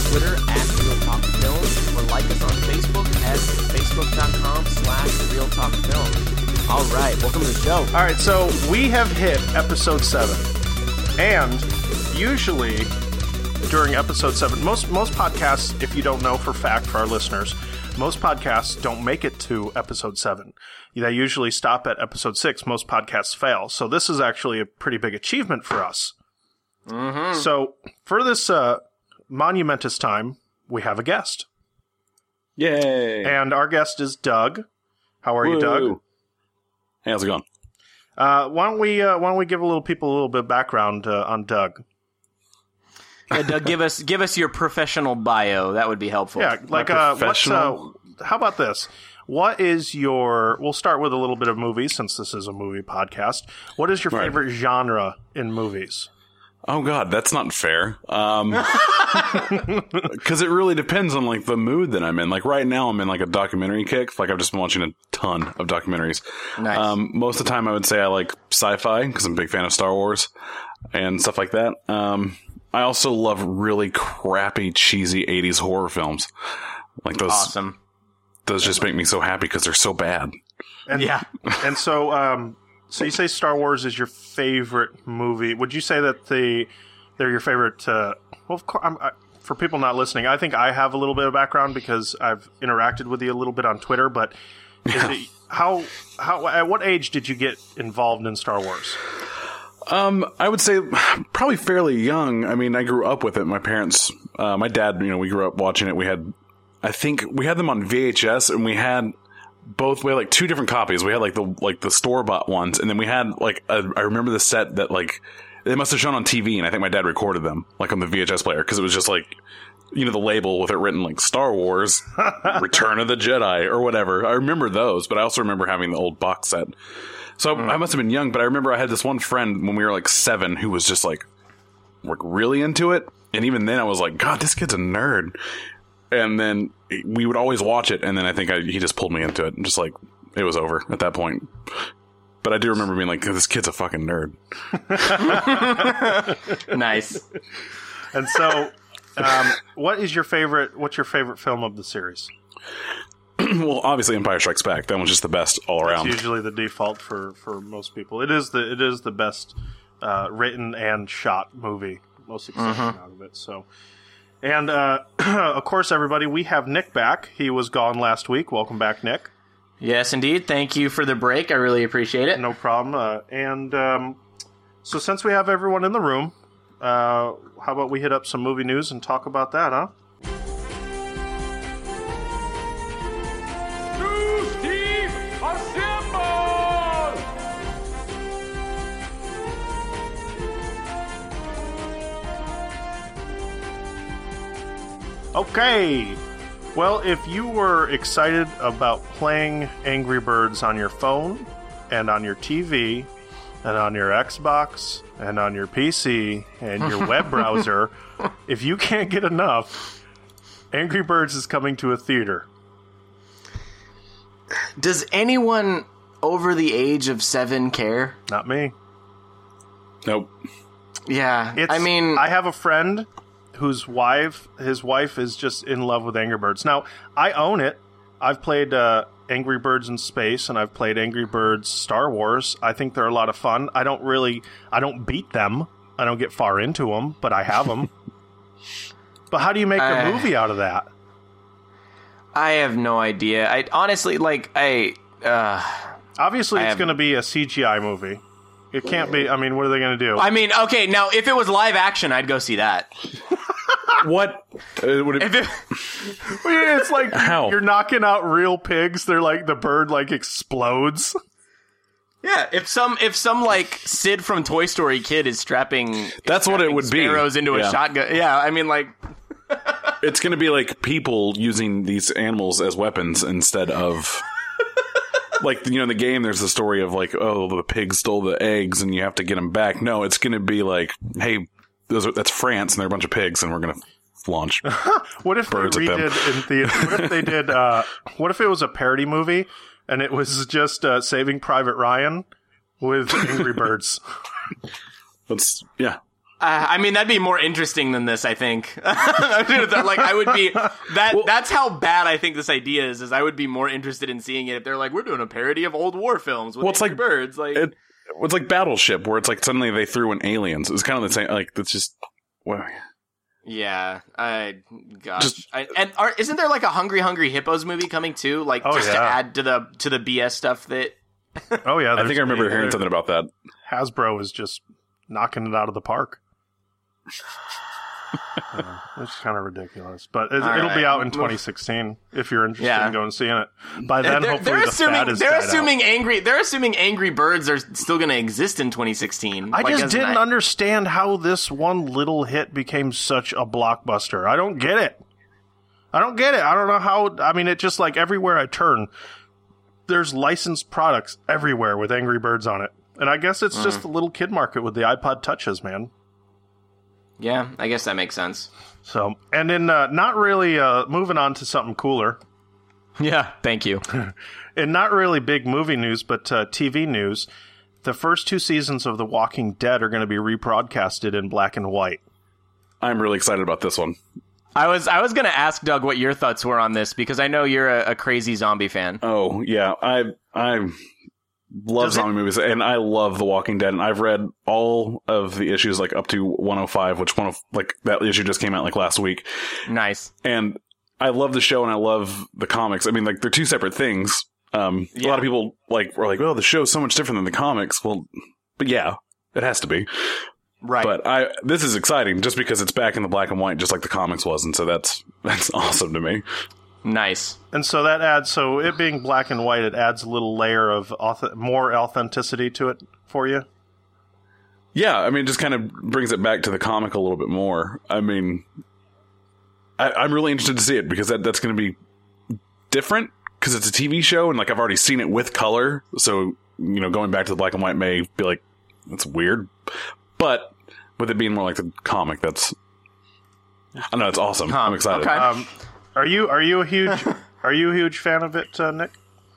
Twitter @RealTalkFilm, or like us on Facebook at facebook.com/RealTalkFilm. All right, welcome to the show. All right, so we have hit episode 7, and usually during episode 7, most podcasts, if you don't know for fact for our listeners, most podcasts don't make it to episode 7. They usually stop at episode 6. Most podcasts fail. So this is actually a pretty big achievement for us. Mm-hmm. So for this monumentous time, we have a guest. Yay! And our guest is Doug. How are you, Doug? Hey, how's it going? Why don't we give people a little bit of background on Doug? Yeah, Doug, give us your professional bio. That would be helpful. Yeah, like how about this? What is we'll start with a little bit of movies, since this is a movie podcast. What is your favorite genre in movies? Oh God, that's not fair. Because it really depends on like the mood that I'm in. Like right now, I'm in like a documentary kick. Like I've just been watching a ton of documentaries. Nice. Most of the time, I would say I like sci-fi because I'm a big fan of Star Wars and stuff like that. I also love really crappy, cheesy 80s horror films. Like those. Awesome. Those just make me so happy because they're so bad. And, yeah. And so, so you say Star Wars is your favorite movie. Would you say that they're your favorite? Well, of course, for people not listening, I think I have a little bit of background because I've interacted with you a little bit on Twitter. But how at what age did you get involved in Star Wars? I would say probably fairly young. I mean, I grew up with it. My parents, my dad, we grew up watching it. I think we had them on VHS, and we had like two different copies. We had like the store-bought ones, and then we had like I remember the set that like they must have shown on TV, and I think my dad recorded them like on the VHS player because it was just like the label with it written like Star Wars, Return of the Jedi or whatever. I remember those, but I also remember having the old box set. So I must have been young, but I remember I had this one friend when we were like 7 who was just like really into it, and even then I was like, God, this kid's a nerd. And then we would always watch it, and then I think he just pulled me into it, and just like it was over at that point. But I do remember being like, "This kid's a fucking nerd." Nice. And so, what's your favorite film of the series? Well, obviously, Empire Strikes Back. That one's just the best all around. It's usually the default for most people. It is the best written and shot movie. Most exciting out of it. So. And, of course, everybody, we have Nick back. He was gone last week. Welcome back, Nick. Yes, indeed. Thank you for the break. I really appreciate it. No problem. So since we have everyone in the room, how about we hit up some movie news and talk about that, huh? News team, assemble! Okay. Well, if you were excited about playing Angry Birds on your phone and on your TV and on your Xbox and on your PC and your web browser, if you can't get enough, Angry Birds is coming to a theater. Does anyone over the age of 7 care? Not me. Nope. Yeah. I have a friend his wife is just in love with Angry Birds. Now, I own it. I've played Angry Birds in Space, and I've played Angry Birds Star Wars. I think they're a lot of fun. I don't beat them. I don't get far into them, but I have them. But how do you make a movie out of that? I have no idea. Obviously, it's going to be a CGI movie. It can't be. I mean, what are they going to do? I mean, okay, now, if it was live action, I'd go see that. What? It's like you're knocking out real pigs. They're like the bird explodes. Yeah, if some like Sid from Toy Story kid is strapping what it would be. Sparrows into a shotgun. Yeah, I mean like it's going to be like people using these animals as weapons instead of like in the game. There's the story of like, oh, the pig stole the eggs and you have to get them back. No, it's going to be like, hey, that's France and they're a bunch of pigs and we're going to launch what if birds they at them. redid in theater? What if they did? What if it was a parody movie and it was just Saving Private Ryan with Angry Birds? I mean, that'd be more interesting than this, I think. I would be that's how bad I think this idea is I would be more interested in seeing it if they're like, we're doing a parody of old war films with it's like birds. Like it's like Battleship, where it's like suddenly they threw in aliens. It's kind of the same. Like it's just well, yeah. Isn't there like a Hungry Hippos movie coming too? Like to add to the BS stuff that. Oh yeah, I think I remember hearing something about that. Hasbro is just knocking it out of the park. It's kind of ridiculous, but it'll be out in 2016 if you're interested in going and seeing it. By then, hopefully, they're assuming Angry Birds are still going to exist in 2016. I just didn't understand how this one little hit became such a blockbuster. I don't get it. I don't know how. I mean, it just like everywhere I turn, there's licensed products everywhere with Angry Birds on it, and I guess it's just the little kid market with the iPod Touches, man. Yeah, I guess that makes sense. So, and then not really moving on to something cooler. Yeah, thank you. And not really big movie news, but TV news. The first 2 seasons of The Walking Dead are going to be rebroadcasted in black and white. I'm really excited about this one. I was going to ask Doug what your thoughts were on this because I know you're a crazy zombie fan. Oh yeah, I love zombie movies, and I love The Walking Dead, and I've read all of the issues like up to 105, which that issue just came out like last week. Nice. And I love the show and I love the comics. I mean, like they're 2 separate things. A lot of people were like, well, the show's so much different than the comics. Well, but yeah, it has to be. Right. But this is exciting just because it's back in the black and white, just like the comics was, and so that's awesome to me. Nice. And so that adds, so it being black and white, it adds a little layer of more authenticity to it for you? Yeah, I mean, it just kind of brings it back to the comic a little bit more. I mean, I'm really interested to see it because that's going to be different because it's a TV show and like I've already seen it with color. So, going back to the black and white may be like, that's weird. But with it being more like the comic, I know it's awesome. I'm excited. Okay. Are you a huge fan of it, Nick?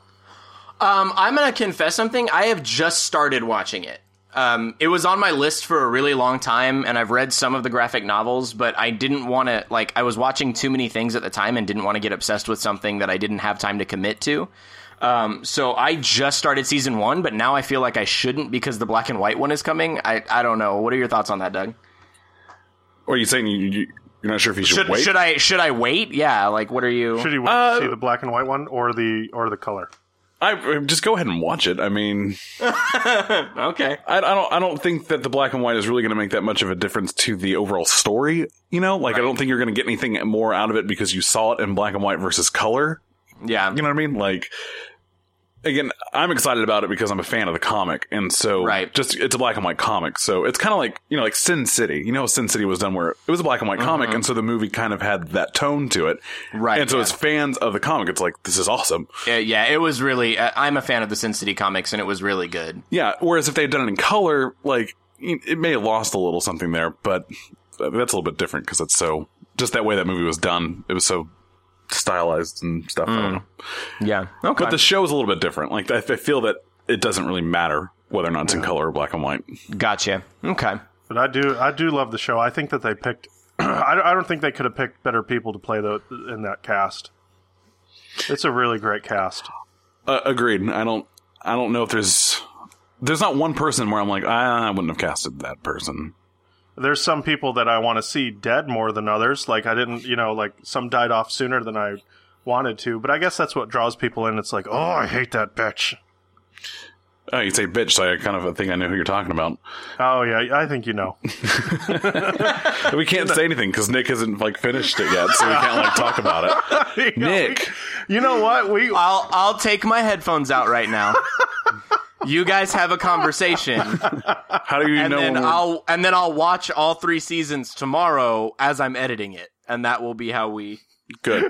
I'm gonna confess something. I have just started watching it. It was on my list for a really long time, and I've read some of the graphic novels, but I didn't want to. I was watching too many things at the time, and didn't want to get obsessed with something that I didn't have time to commit to. So I just started season 1, but now I feel like I shouldn't because the black and white one is coming. I don't know. What are your thoughts on that, Doug? Or are you saying you're not sure if you should wait? Should I wait? Yeah, what are you... Should you wait to see the black and white one or the color? I just go ahead and watch it. I mean... Okay. I don't think that the black and white is really going to make that much of a difference to the overall story, Right. I don't think you're going to get anything more out of it because you saw it in black and white versus color. Yeah. You know what I mean? Again, I'm excited about it because I'm a fan of the comic, and so it's a black and white comic. So it's kind of like Sin City. Sin City was done where it was a black and white comic, and so the movie kind of had that tone to it. Right. And so as fans of the comic, it's like, this is awesome. Yeah, it was really, I'm a fan of the Sin City comics, and it was really good. Yeah, whereas if they had done it in color, it may have lost a little something there, but that's a little bit different because it's so, just that way that movie was done, it was so stylized and stuff. I don't know. Yeah. Okay. But the show is a little bit different. I feel that it doesn't really matter whether or not it's in color or black and white. Gotcha. Okay. But I do love the show. I think that they picked. I don't think they could have picked better people to play in that cast. It's a really great cast. Agreed. I don't know if there's not one person where I'm like, I wouldn't have casted that person. There's some people that I want to see dead more than others. I didn't, some died off sooner than I wanted to. But I guess that's what draws people in. It's like, oh, I hate that bitch. Oh, you say bitch, so I kind of think I know who you're talking about. Oh, yeah, I think you know. We can't say anything because Nick hasn't finished it yet, so we can't talk about it. Nick, you know what? I'll take my headphones out right now. You guys have a conversation. How do you know? And then I'll watch all 3 seasons tomorrow as I'm editing it, and that will be how we. Good.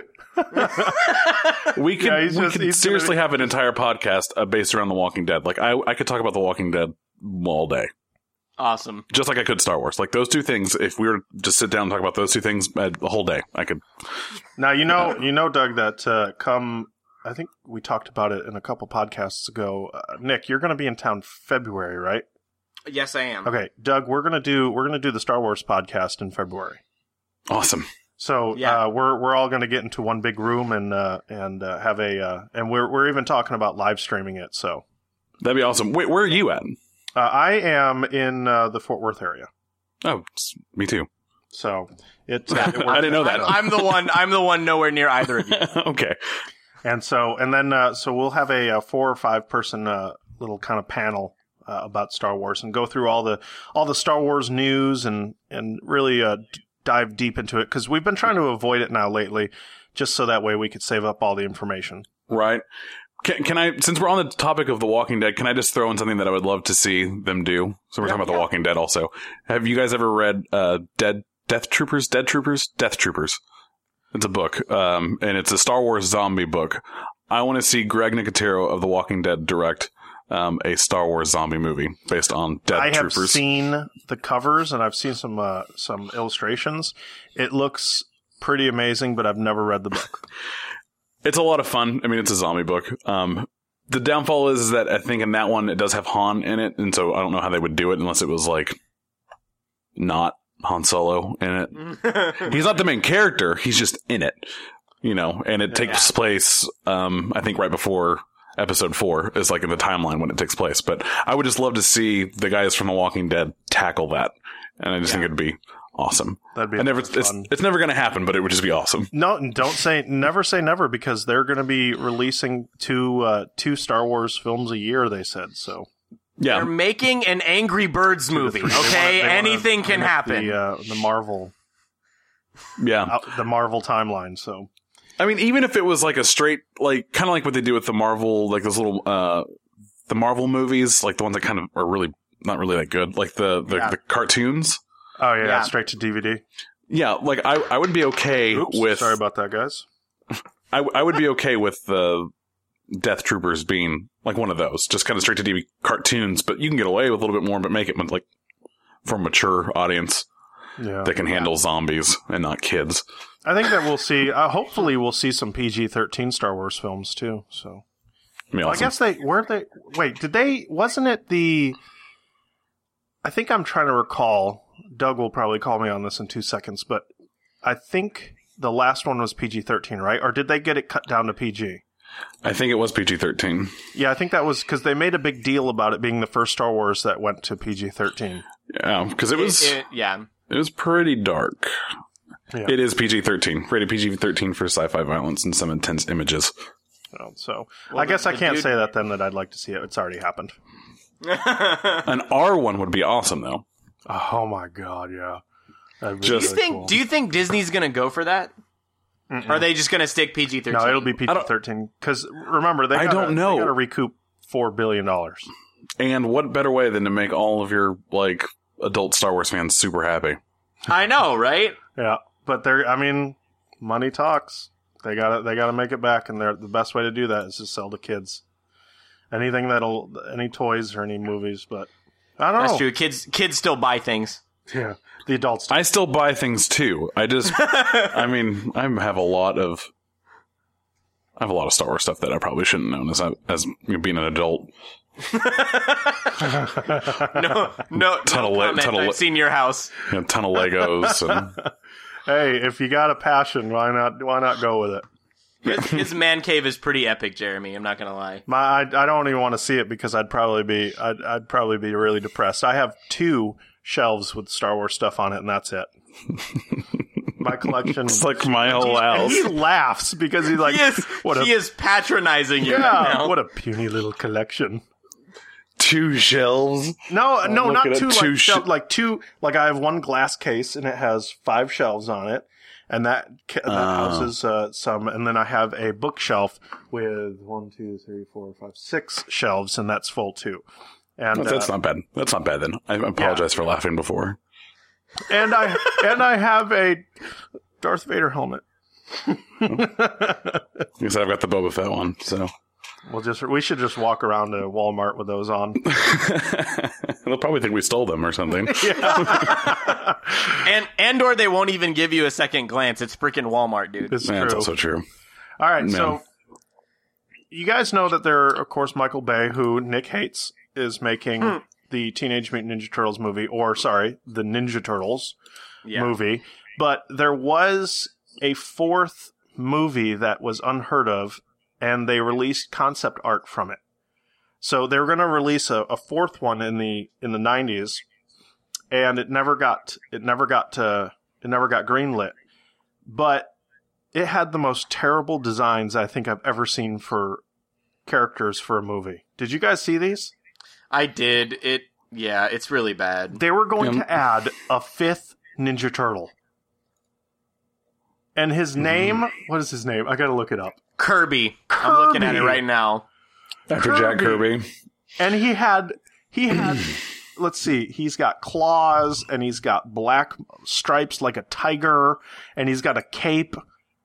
we could seriously have an entire podcast based around The Walking Dead. I could talk about The Walking Dead all day. Awesome. Just like I could Star Wars. Those 2 things. If we were to just sit down and talk about those 2 things the whole day, I could. Now Doug, that I think we talked about it in a couple podcasts ago. Nick, you're going to be in town February, right? Yes, I am. Okay, Doug, we're gonna do the Star Wars podcast in February. Awesome. So we're all gonna get into one big room and have a and we're even talking about live streaming it. So That'd be awesome. Wait, where are you at? I am in the Fort Worth area. Oh, me too. So it I didn't know that. I'm the one nowhere near either of you. Okay. And so we'll have a 4 or 5 person little kind of panel about Star Wars and go through all the Star Wars news and really dive deep into it, because we've been trying to avoid it now lately, just so that way we could save up all the information. Right. Can I, since we're on the topic of The Walking Dead, can I just throw in something that I would love to see them do? So we're talking about The Walking Dead also. Have you guys ever read Death Troopers? It's a book, and it's a Star Wars zombie book. I want to see Greg Nicotero of The Walking Dead direct a Star Wars zombie movie based on Death Troopers. I have seen the covers, and I've seen some illustrations. It looks pretty amazing, but I've never read the book. It's a lot of fun. I mean, it's a zombie book. The downfall is that I think in that one it does have Han in it, and so I don't know how they would do it unless it was like not Han Solo in it. He's not the main character; he's just in it, And it takes place, I think, right before Episode 4 is like in the timeline when it takes place. But I would just love to see the guys from The Walking Dead tackle that, and I just think it'd be awesome. That'd be fun. It's never going to happen, but it would just be awesome. No, never say never, because they're going to be releasing two Star Wars films a year, they said. So yeah, they're making an Angry Birds movie. Okay, anything can happen. The Marvel, the Marvel timeline. So I mean, even if it was like a straight, like kind of like what they do with the Marvel, like those little the Marvel movies, like the ones that kind of are really not really that good, like the cartoons. Oh, yeah, straight to DVD. Yeah, like I would be okay with... Sorry about that, guys. I would be okay with the Death Troopers being like one of those, just kind of straight to DVD cartoons, but you can get away with a little bit more, but make it like for a mature audience that can handle zombies and not kids. I think that we'll see, hopefully we'll see some PG-13 Star Wars films too, so... Awesome. I guess wasn't it the... I think I'm trying to recall... Doug will probably call me on this in 2 seconds, but I think the last one was PG-13, right? Or did they get it cut down to PG? I think it was PG-13. Yeah, I think that was because they made a big deal about it being the first Star Wars that went to PG-13. Yeah, because it was pretty dark. Yeah. It is PG-13, rated PG-13 for sci-fi violence and some intense images. So I guess I can't say that then that I'd like to see it. It's already happened. An R one would be awesome, though. Oh my god, yeah. Do you think Disney's going to go for that? Mm-mm. Or are they just going to stick PG-13? No, it'll be PG-13. Because remember, they got to recoup $4 billion. And what better way than to make all of your like adult Star Wars fans super happy? I know, right? Yeah, but money talks. They gotta make it back, and the best way to do that is to sell to kids. Any toys or any movies, but I don't know. That's true. Kids still buy things. Yeah, the adults. I still buy things too. I just, I have a lot of Star Wars stuff that I probably shouldn't own as being an adult. No, I've seen your house. A ton of Legos. And... Hey, if you got a passion, why not go with it? His man cave is pretty epic, Jeremy. I'm not gonna lie. I don't even want to see it because I'd probably be really depressed. I have 2 shelves with Star Wars stuff on it, and that's it. My collection. It's like my whole house. He laughs because he's like, he is patronizing you. Yeah, right now. What a puny little collection. 2 shelves? No, not 2. Like 2. Like I have 1 glass case, and it has 5 shelves on it. And that houses some, and then I have a bookshelf with 6 shelves, and that's full too. And that's not bad. That's not bad then. I apologize for laughing before. And I have a Darth Vader helmet. Because I've got the Boba Fett one, so we should just walk around to Walmart with those on. They'll probably think we stole them or something. or they won't even give you a second glance. It's freaking Walmart, dude. It's true. That's also true. All right, so you guys know that of course, Michael Bay, who Nick hates, is making the Teenage Mutant Ninja Turtles movie, the Ninja Turtles movie. But there was a fourth movie that was unheard of, and they released concept art from it. So they were going to release a fourth one in the 90s, and it never got greenlit. But it had the most terrible designs I think I've ever seen for characters for a movie. Did you guys see these? I did. It's really bad. They were going to add a fifth Ninja Turtle. And his name, what is his name? I gotta look it up. Kirby. I'm looking at it right now. After Jack Kirby. And he had let's see, he's got claws, and he's got black stripes like a tiger, and he's got a cape.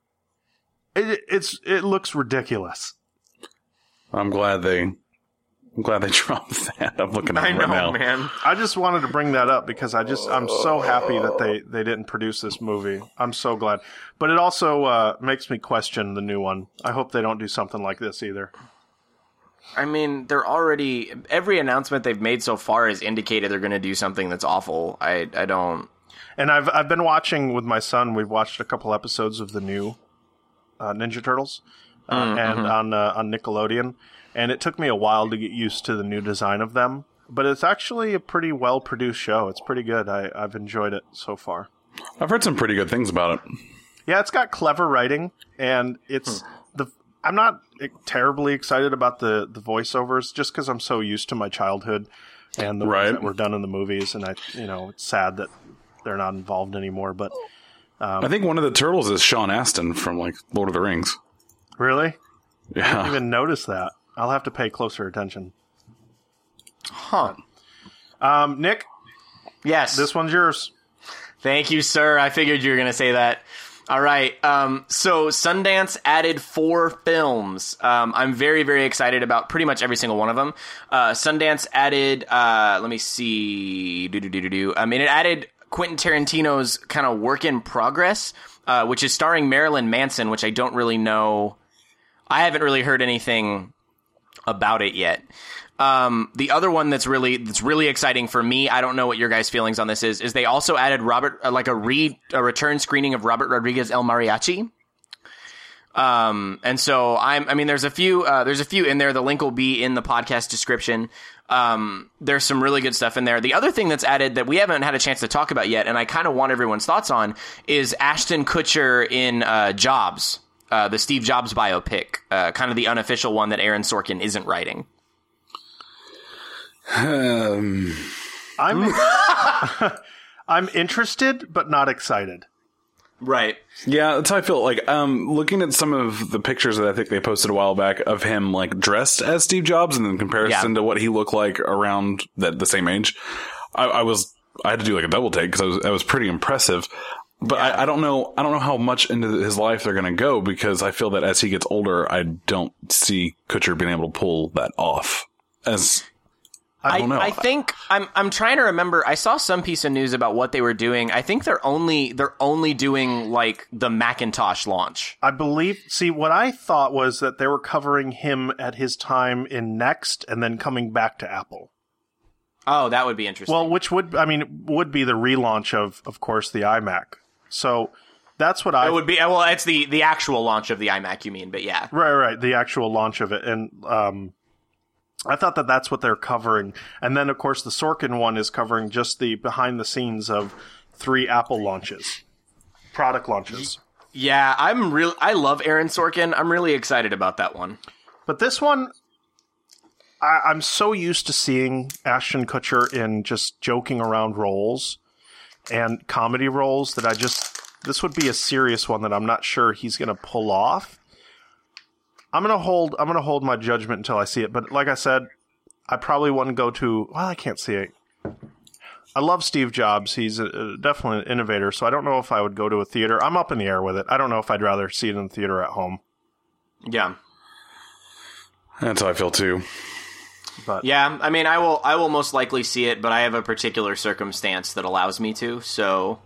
It looks ridiculous. I'm glad they dropped that. I'm looking at it right now. Man. I just wanted to bring that up because I'm so happy that they didn't produce this movie. I'm so glad. But it also makes me question the new one. I hope they don't do something like this either. I mean, every announcement they've made so far has indicated they're going to do something that's awful. I don't. And I've been watching with my son. We've watched a couple episodes of the new Ninja Turtles and on Nickelodeon. And it took me a while to get used to the new design of them. But it's actually a pretty well-produced show. It's pretty good. I've enjoyed it so far. I've heard some pretty good things about it. Yeah, it's got clever writing, and it's I'm not terribly excited about the voiceovers, just because I'm so used to my childhood and the ones that were done in the movies, and it's sad that they're not involved anymore. But I think one of the turtles is Sean Astin from Lord of the Rings. Really? Yeah. I didn't even notice that. I'll have to pay closer attention. Huh. Nick? Yes. This one's yours. Thank you, sir. I figured you were going to say that. All right. So Sundance added 4 films. I'm very, very excited about pretty much every single one of them. Sundance added, let me see. It added Quentin Tarantino's kind of work in progress, which is starring Marilyn Manson, which I don't really know. I haven't really heard anything about it yet. The other one that's really exciting for me, I don't know what your guys' feelings on this is they also added a return screening of Robert Rodriguez El Mariachi. And so there's a few in there. The link will be in the podcast description. There's some really good stuff in there. The other thing that's added that we haven't had a chance to talk about yet, and I kind of want everyone's thoughts on, is Ashton Kutcher in Jobs, the Steve Jobs biopic, kind of the unofficial one that Aaron Sorkin isn't writing. I'm interested, but not excited. Right. Yeah, that's how I feel. Looking at some of the pictures that I think they posted a while back of him dressed as Steve Jobs, and in comparison to what he looked like around the same age, I had to do a double take because that was pretty impressive. But I don't know how much into his life they're going to go, because I feel that as he gets older, I don't see Kutcher being able to pull that off. I don't know. I think I'm trying to remember. I saw some piece of news about what they were doing. I think they're only doing the Macintosh launch. I believe. See, what I thought was that they were covering him at his time in Next and then coming back to Apple. Oh, that would be interesting. Well, which would be the relaunch of course, the iMac. So that's what it would be. Well, it's the actual launch of the iMac, you mean? But yeah, right, the actual launch of it, and I thought that's what they're covering. And then, of course, the Sorkin one is covering just the behind the scenes of 3 Apple launches, product launches. Yeah, I love Aaron Sorkin. I'm really excited about that one. This this one, I'm so used to seeing Ashton Kutcher in just joking around roles and comedy roles that this would be a serious one that I'm not sure he's going to pull off. I'm gonna hold my judgment until I see it, but like I said, I probably wouldn't go to. Well, I can't see it. I love Steve Jobs. He's definitely an innovator, so I don't know if I would go to a theater. I'm up in the air with it. I don't know if I'd rather see it in the theater at home. Yeah, that's how I feel too. But yeah, I mean, I will most likely see it, but I have a particular circumstance that allows me to. So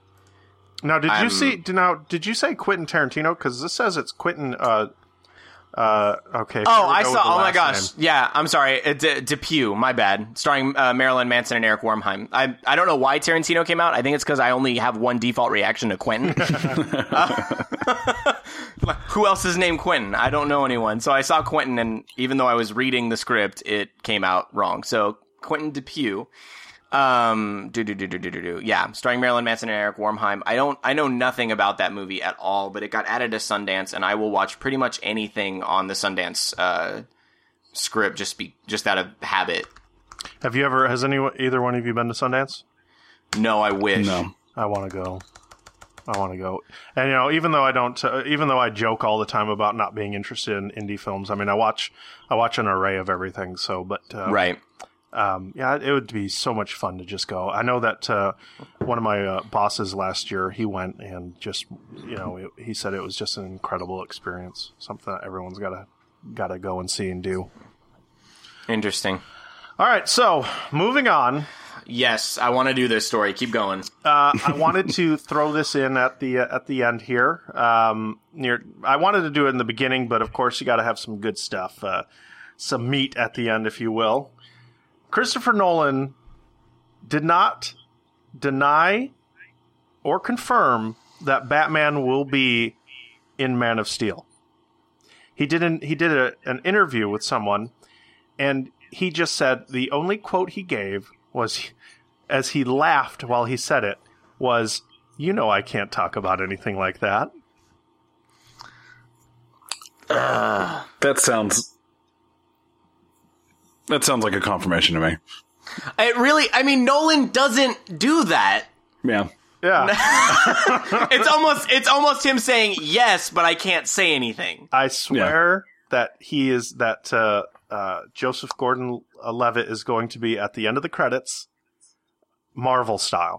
now, did you say Quentin Tarantino? Because this says it's Quentin. Okay. Oh, I saw. Oh my gosh. Name. Yeah, I'm sorry. Depew. My bad. Starring Marilyn Manson and Eric Wormheim. I don't know why Tarantino came out. I think it's because I only have one default reaction to Quentin. Who else is named Quentin? I don't know anyone. So I saw Quentin, and even though I was reading the script, it came out wrong. So Quentin Depew. Yeah, starring Marilyn Manson and Eric Wormheim. I know nothing about that movie at all, but it got added to Sundance, and I will watch pretty much anything on the Sundance script just out of habit. Has either one of you been to Sundance? No, I wish. No. I want to go. And even though I joke all the time about not being interested in indie films, I mean, I watch an array of everything. So, but right. Yeah, it would be so much fun to just go. I know that one of my bosses last year, he went and just, he said it was just an incredible experience, something that everyone's got to go and see and do. Interesting. All right, so moving on. Yes, I want to do this story. Keep going. I wanted to throw this in at the end here. I wanted to do it in the beginning, but of course you got to have some good stuff, some meat at the end, if you will. Christopher Nolan did not deny or confirm that Batman will be in Man of Steel. He did an interview with someone, and he just said the only quote he gave was, as he laughed while he said it, was, I can't talk about anything like that. That sounds like a confirmation to me. It really, Nolan doesn't do that. Yeah. Yeah. It's almost him saying yes, but I can't say anything. I swear that Joseph Gordon-Levitt is going to be at the end of the credits, Marvel style.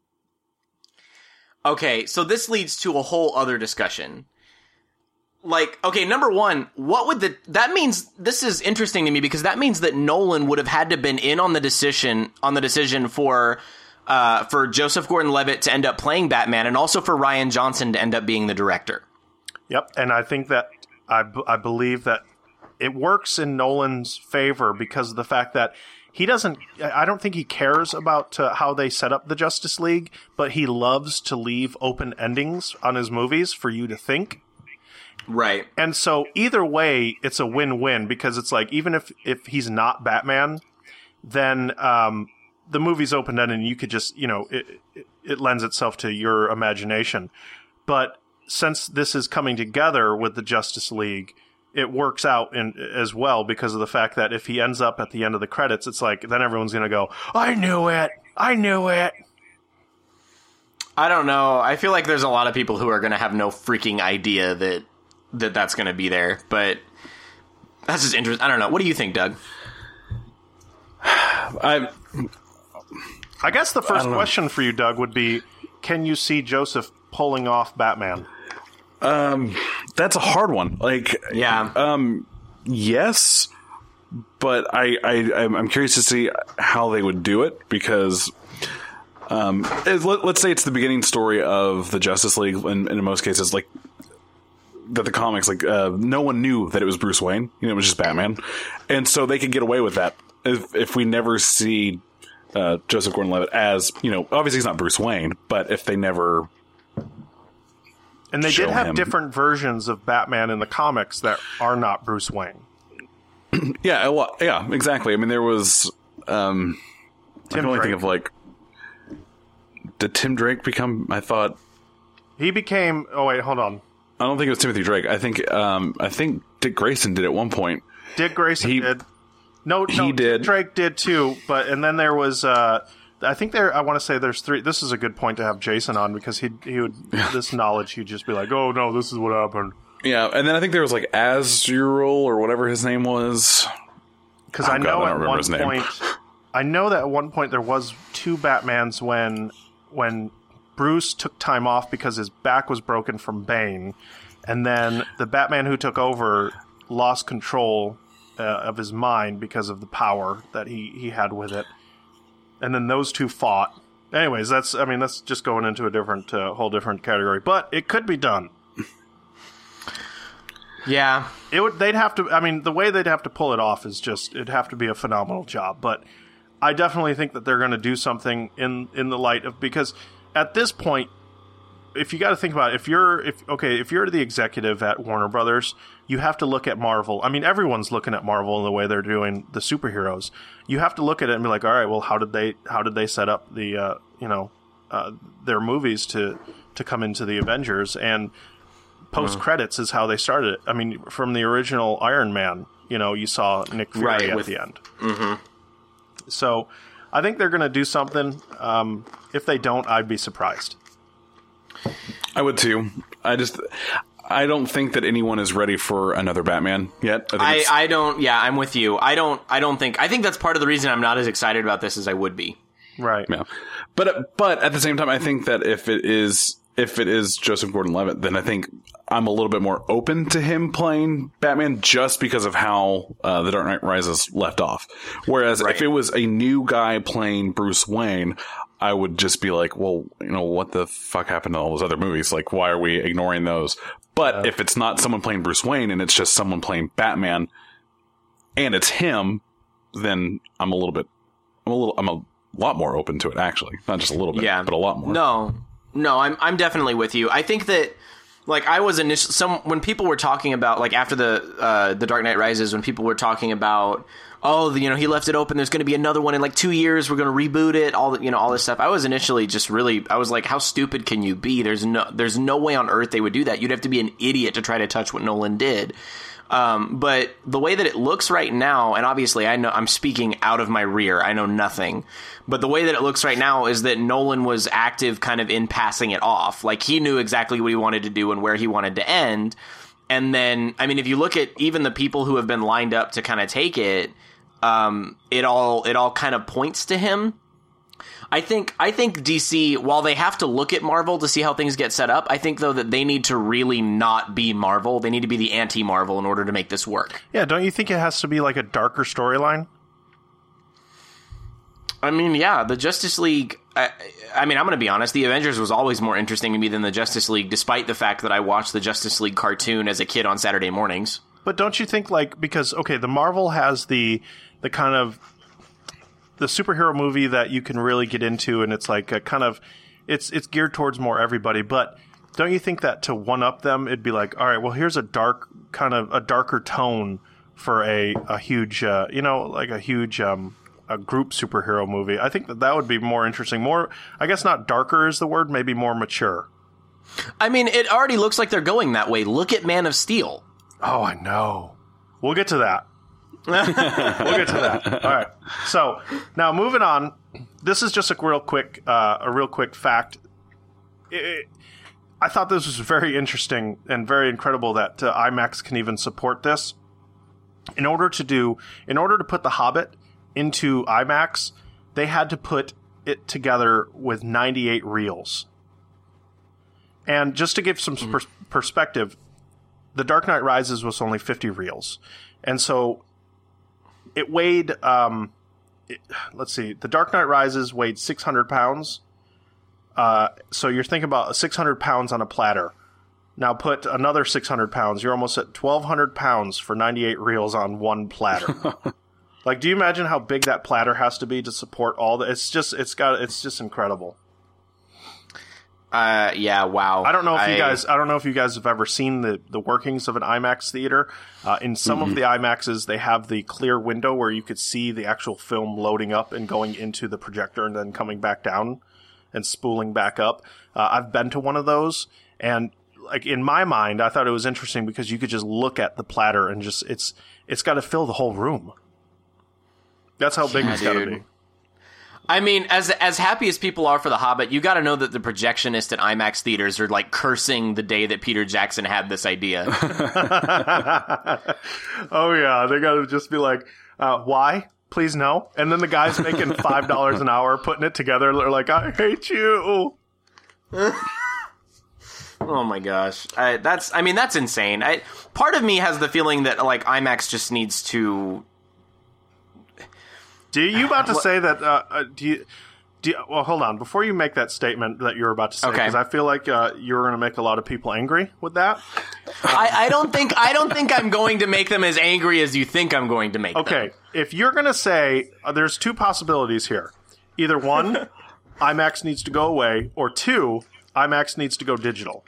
Okay, so this leads to a whole other discussion. Number one, that means, this is interesting to me because that means that Nolan would have had to been in on the decision for Joseph Gordon-Levitt to end up playing Batman, and also for Rian Johnson to end up being the director. Yep, and I think that I believe that it works in Nolan's favor because of the fact that I don't think he cares about how they set up the Justice League, but he loves to leave open endings on his movies for you to think. Right. And so either way, it's a win-win because it's like, even if he's not Batman, then the movie's open-ended and you could just, it lends itself to your imagination. But since this is coming together with the Justice League, it works out as well because of the fact that if he ends up at the end of the credits, it's like, then everyone's going to go, I knew it. I don't know. I feel like there's a lot of people who are going to have no freaking idea that's going to be there, but that's just interesting. I don't know. What do you think, Doug? I guess the first question for you, Doug, would be, can you see Joseph pulling off Batman? That's a hard one. Yes, but I'm curious to see how they would do it because, let's say it's the beginning story of the Justice League, and in most cases, that the comics, no one knew that it was Bruce Wayne. It was just Batman, and so they could get away with that if we never see Joseph Gordon-Levitt as, obviously he's not Bruce Wayne, but if they never. And they did have different versions of Batman in the comics that are not Bruce Wayne. Yeah, exactly. I mean, there was. I can only think of did Tim Drake become? I thought he became. Oh wait, hold on. I don't think it was Timothy Drake. I think Dick Grayson did at one point. Dick Grayson did. No, he did. Dick Drake did too. And then there was. I think I want to say there's three. This is a good point to have Jason on because he would this knowledge. He'd just be like, "Oh no, this is what happened." Yeah, and then I think there was Azrael or whatever his name was. Because I know at one point, that at one point there was two Batmans when Bruce took time off because his back was broken from Bane, and then the Batman who took over lost control of his mind because of the power that he had with it. And then those two fought. Anyways, that's just going into a different, whole different category. But it could be done. Yeah. They'd have to. I mean, the way they'd have to pull it off is just it'd have to be a phenomenal job. But I definitely think that they're going to do something in the light of, because at this point, if you got to think about it, if you're the executive at Warner Brothers, you have to look at Marvel. I mean, everyone's looking at Marvel in the way they're doing the superheroes. You have to look at it and be like, all right, well, how did they set up the their movies to come into the Avengers? And post credits is how they started it. I mean, from the original Iron Man, you saw Nick Fury at the end. Mm-hmm. So I think they're going to do something. If they don't, I'd be surprised. I would too. I don't think that anyone is ready for another Batman yet. I don't. Yeah, I'm with you. I think that's part of the reason I'm not as excited about this as I would be. Right. Yeah. But at the same time, I think that if it is Joseph Gordon-Levitt, then I think I'm a little bit more open to him playing Batman just because of how The Dark Knight Rises left off. Whereas if it was a new guy playing Bruce Wayne, I would just be like, well, what the fuck happened to all those other movies? Like, why are we ignoring those? But if it's not someone playing Bruce Wayne and it's just someone playing Batman and it's him, then I'm a lot more open to it, actually. Not just a little bit, but a lot more. No, I'm definitely with you. I think that, like, I was when people were talking about, like, after the Dark Knight Rises, when people were talking about, he left it open, there's going to be another one in like 2 years, we're going to reboot it, all this stuff. I was initially I was like, how stupid can you be? There's no way on earth they would do that. You'd have to be an idiot to try to touch what Nolan did. But the way that it looks right now, and obviously I know I'm speaking out of my rear, I know nothing, but the way that it looks right now is that Nolan was active kind of in passing it off. Like, he knew exactly what he wanted to do and where he wanted to end. And then, I mean, if you look at even the people who have been lined up to kind of take it, it all kind of points to him. I think DC, while they have to look at Marvel to see how things get set up, I think, though, that they need to really not be Marvel. They need to be the anti-Marvel in order to make this work. Yeah, don't you think it has to be like a darker storyline? I mean, yeah, the Justice League... I mean, I'm going to be honest, the Avengers was always more interesting to me than the Justice League, despite the fact that I watched the Justice League cartoon as a kid on Saturday mornings. But don't you think, like, because, okay, the Marvel has the kind of... the superhero movie that you can really get into, and it's like a kind of it's geared towards more everybody. But don't you think that to one up them, it'd be like, all right, well, here's a darker tone for a huge a group superhero movie. I think that would be more interesting. More, I guess, not darker is the word, maybe more mature. I mean, it already looks like they're going that way. Look at Man of Steel. Oh, I know. We'll get to that. We'll get to that. All right. So now moving on. This is just a real quick fact. I thought this was very interesting and very incredible that IMAX can even support this. In order to put The Hobbit into IMAX, they had to put it together with 98 reels. And just to give some perspective, The Dark Knight Rises was only 50 reels, and so. It weighed, let's see, The Dark Knight Rises weighed 600 pounds. So you're thinking about 600 pounds on a platter. Now put another 600 pounds. You're almost at 1,200 pounds for 98 reels on one platter. Like, do you imagine how big that platter has to be to support all the... It's just incredible. Yeah, wow. I don't know if you guys have ever seen the workings of an IMAX theater. In some of the IMAXs, they have the clear window where you could see the actual film loading up and going into the projector and then coming back down and spooling back up. I've been to one of those, and like in my mind, I thought it was interesting because you could just look at the platter and just it's got to fill the whole room. That's how big it's got to be. I mean, as happy as people are for The Hobbit, you got to know that the projectionists at IMAX theaters are like cursing the day that Peter Jackson had this idea. Oh yeah, they got to just be like, why? Please no. And then the guys making $5 an hour putting it together, they're like, I hate you. Oh my gosh, that's insane. Part of me has the feeling that like IMAX just needs to. Do you about to say that? Do Well, hold on. Before you make that statement that you're about to say, Okay. because I feel like you're going to make a lot of people angry with that. I don't think I'm going to make them as angry as you think I'm going to make them. Okay, if you're going to say there's two possibilities here. Either one, IMAX needs to go away, or two, IMAX needs to go digital.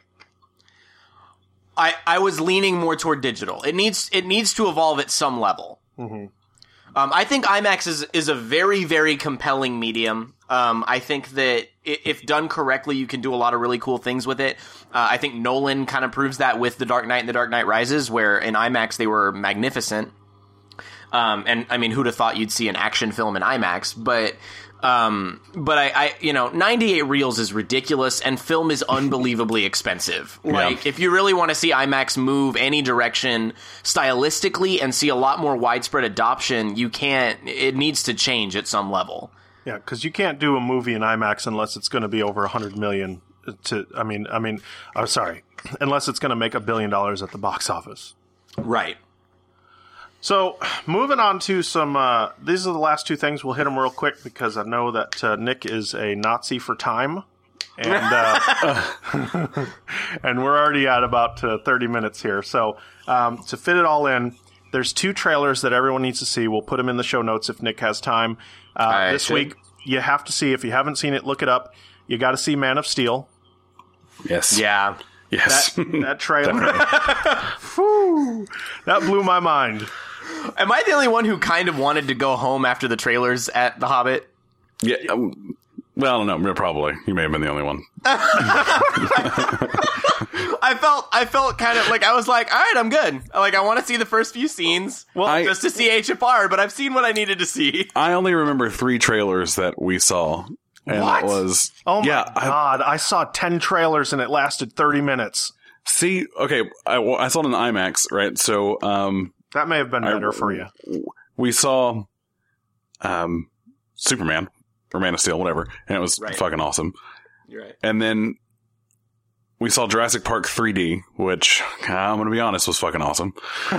I was leaning more toward digital. It needs to evolve at some level. Mm-hmm. I think IMAX is a very, very compelling medium. I think that if done correctly, you can do a lot of really cool things with it. I think Nolan kind of proves that with The Dark Knight and The Dark Knight Rises, where in IMAX they were magnificent. And I mean, who'd have thought you'd see an action film in IMAX? But I 98 reels is ridiculous, and film is unbelievably expensive. Like, if you really want to see IMAX move any direction stylistically and see a lot more widespread adoption, it needs to change at some level. Yeah, because you can't do a movie in IMAX unless it's going to be over $100 million. Unless it's going to make $1 billion at the box office. Right. So, moving on to some, these are the last two things. We'll hit them real quick because I know that Nick is a Nazi for time. And and we're already at about 30 minutes here. So, to fit it all in, there's two trailers that everyone needs to see. We'll put them in the show notes if Nick has time. This week, you have to see, if you haven't seen it, look it up. You got to see Man of Steel. Yes. Yeah. Yes. That trailer. Whew, that blew my mind. Am I the only one who kind of wanted to go home after the trailers at The Hobbit? Yeah. Well, I don't know. Probably. You may have been the only one. I felt kind of like, I was like, all right, I'm good. Like, I want to see the first few scenes just to see HFR, but I've seen what I needed to see. I only remember 3 trailers that we saw. And What? It was... Oh my God. I saw 10 trailers and it lasted 30 minutes. See, okay, I saw it in IMAX, right? So, that may have been better for you. We saw Superman, or Man of Steel, whatever, and it was fucking awesome. You're right. And then we saw Jurassic Park 3D, which, I'm going to be honest, was fucking awesome.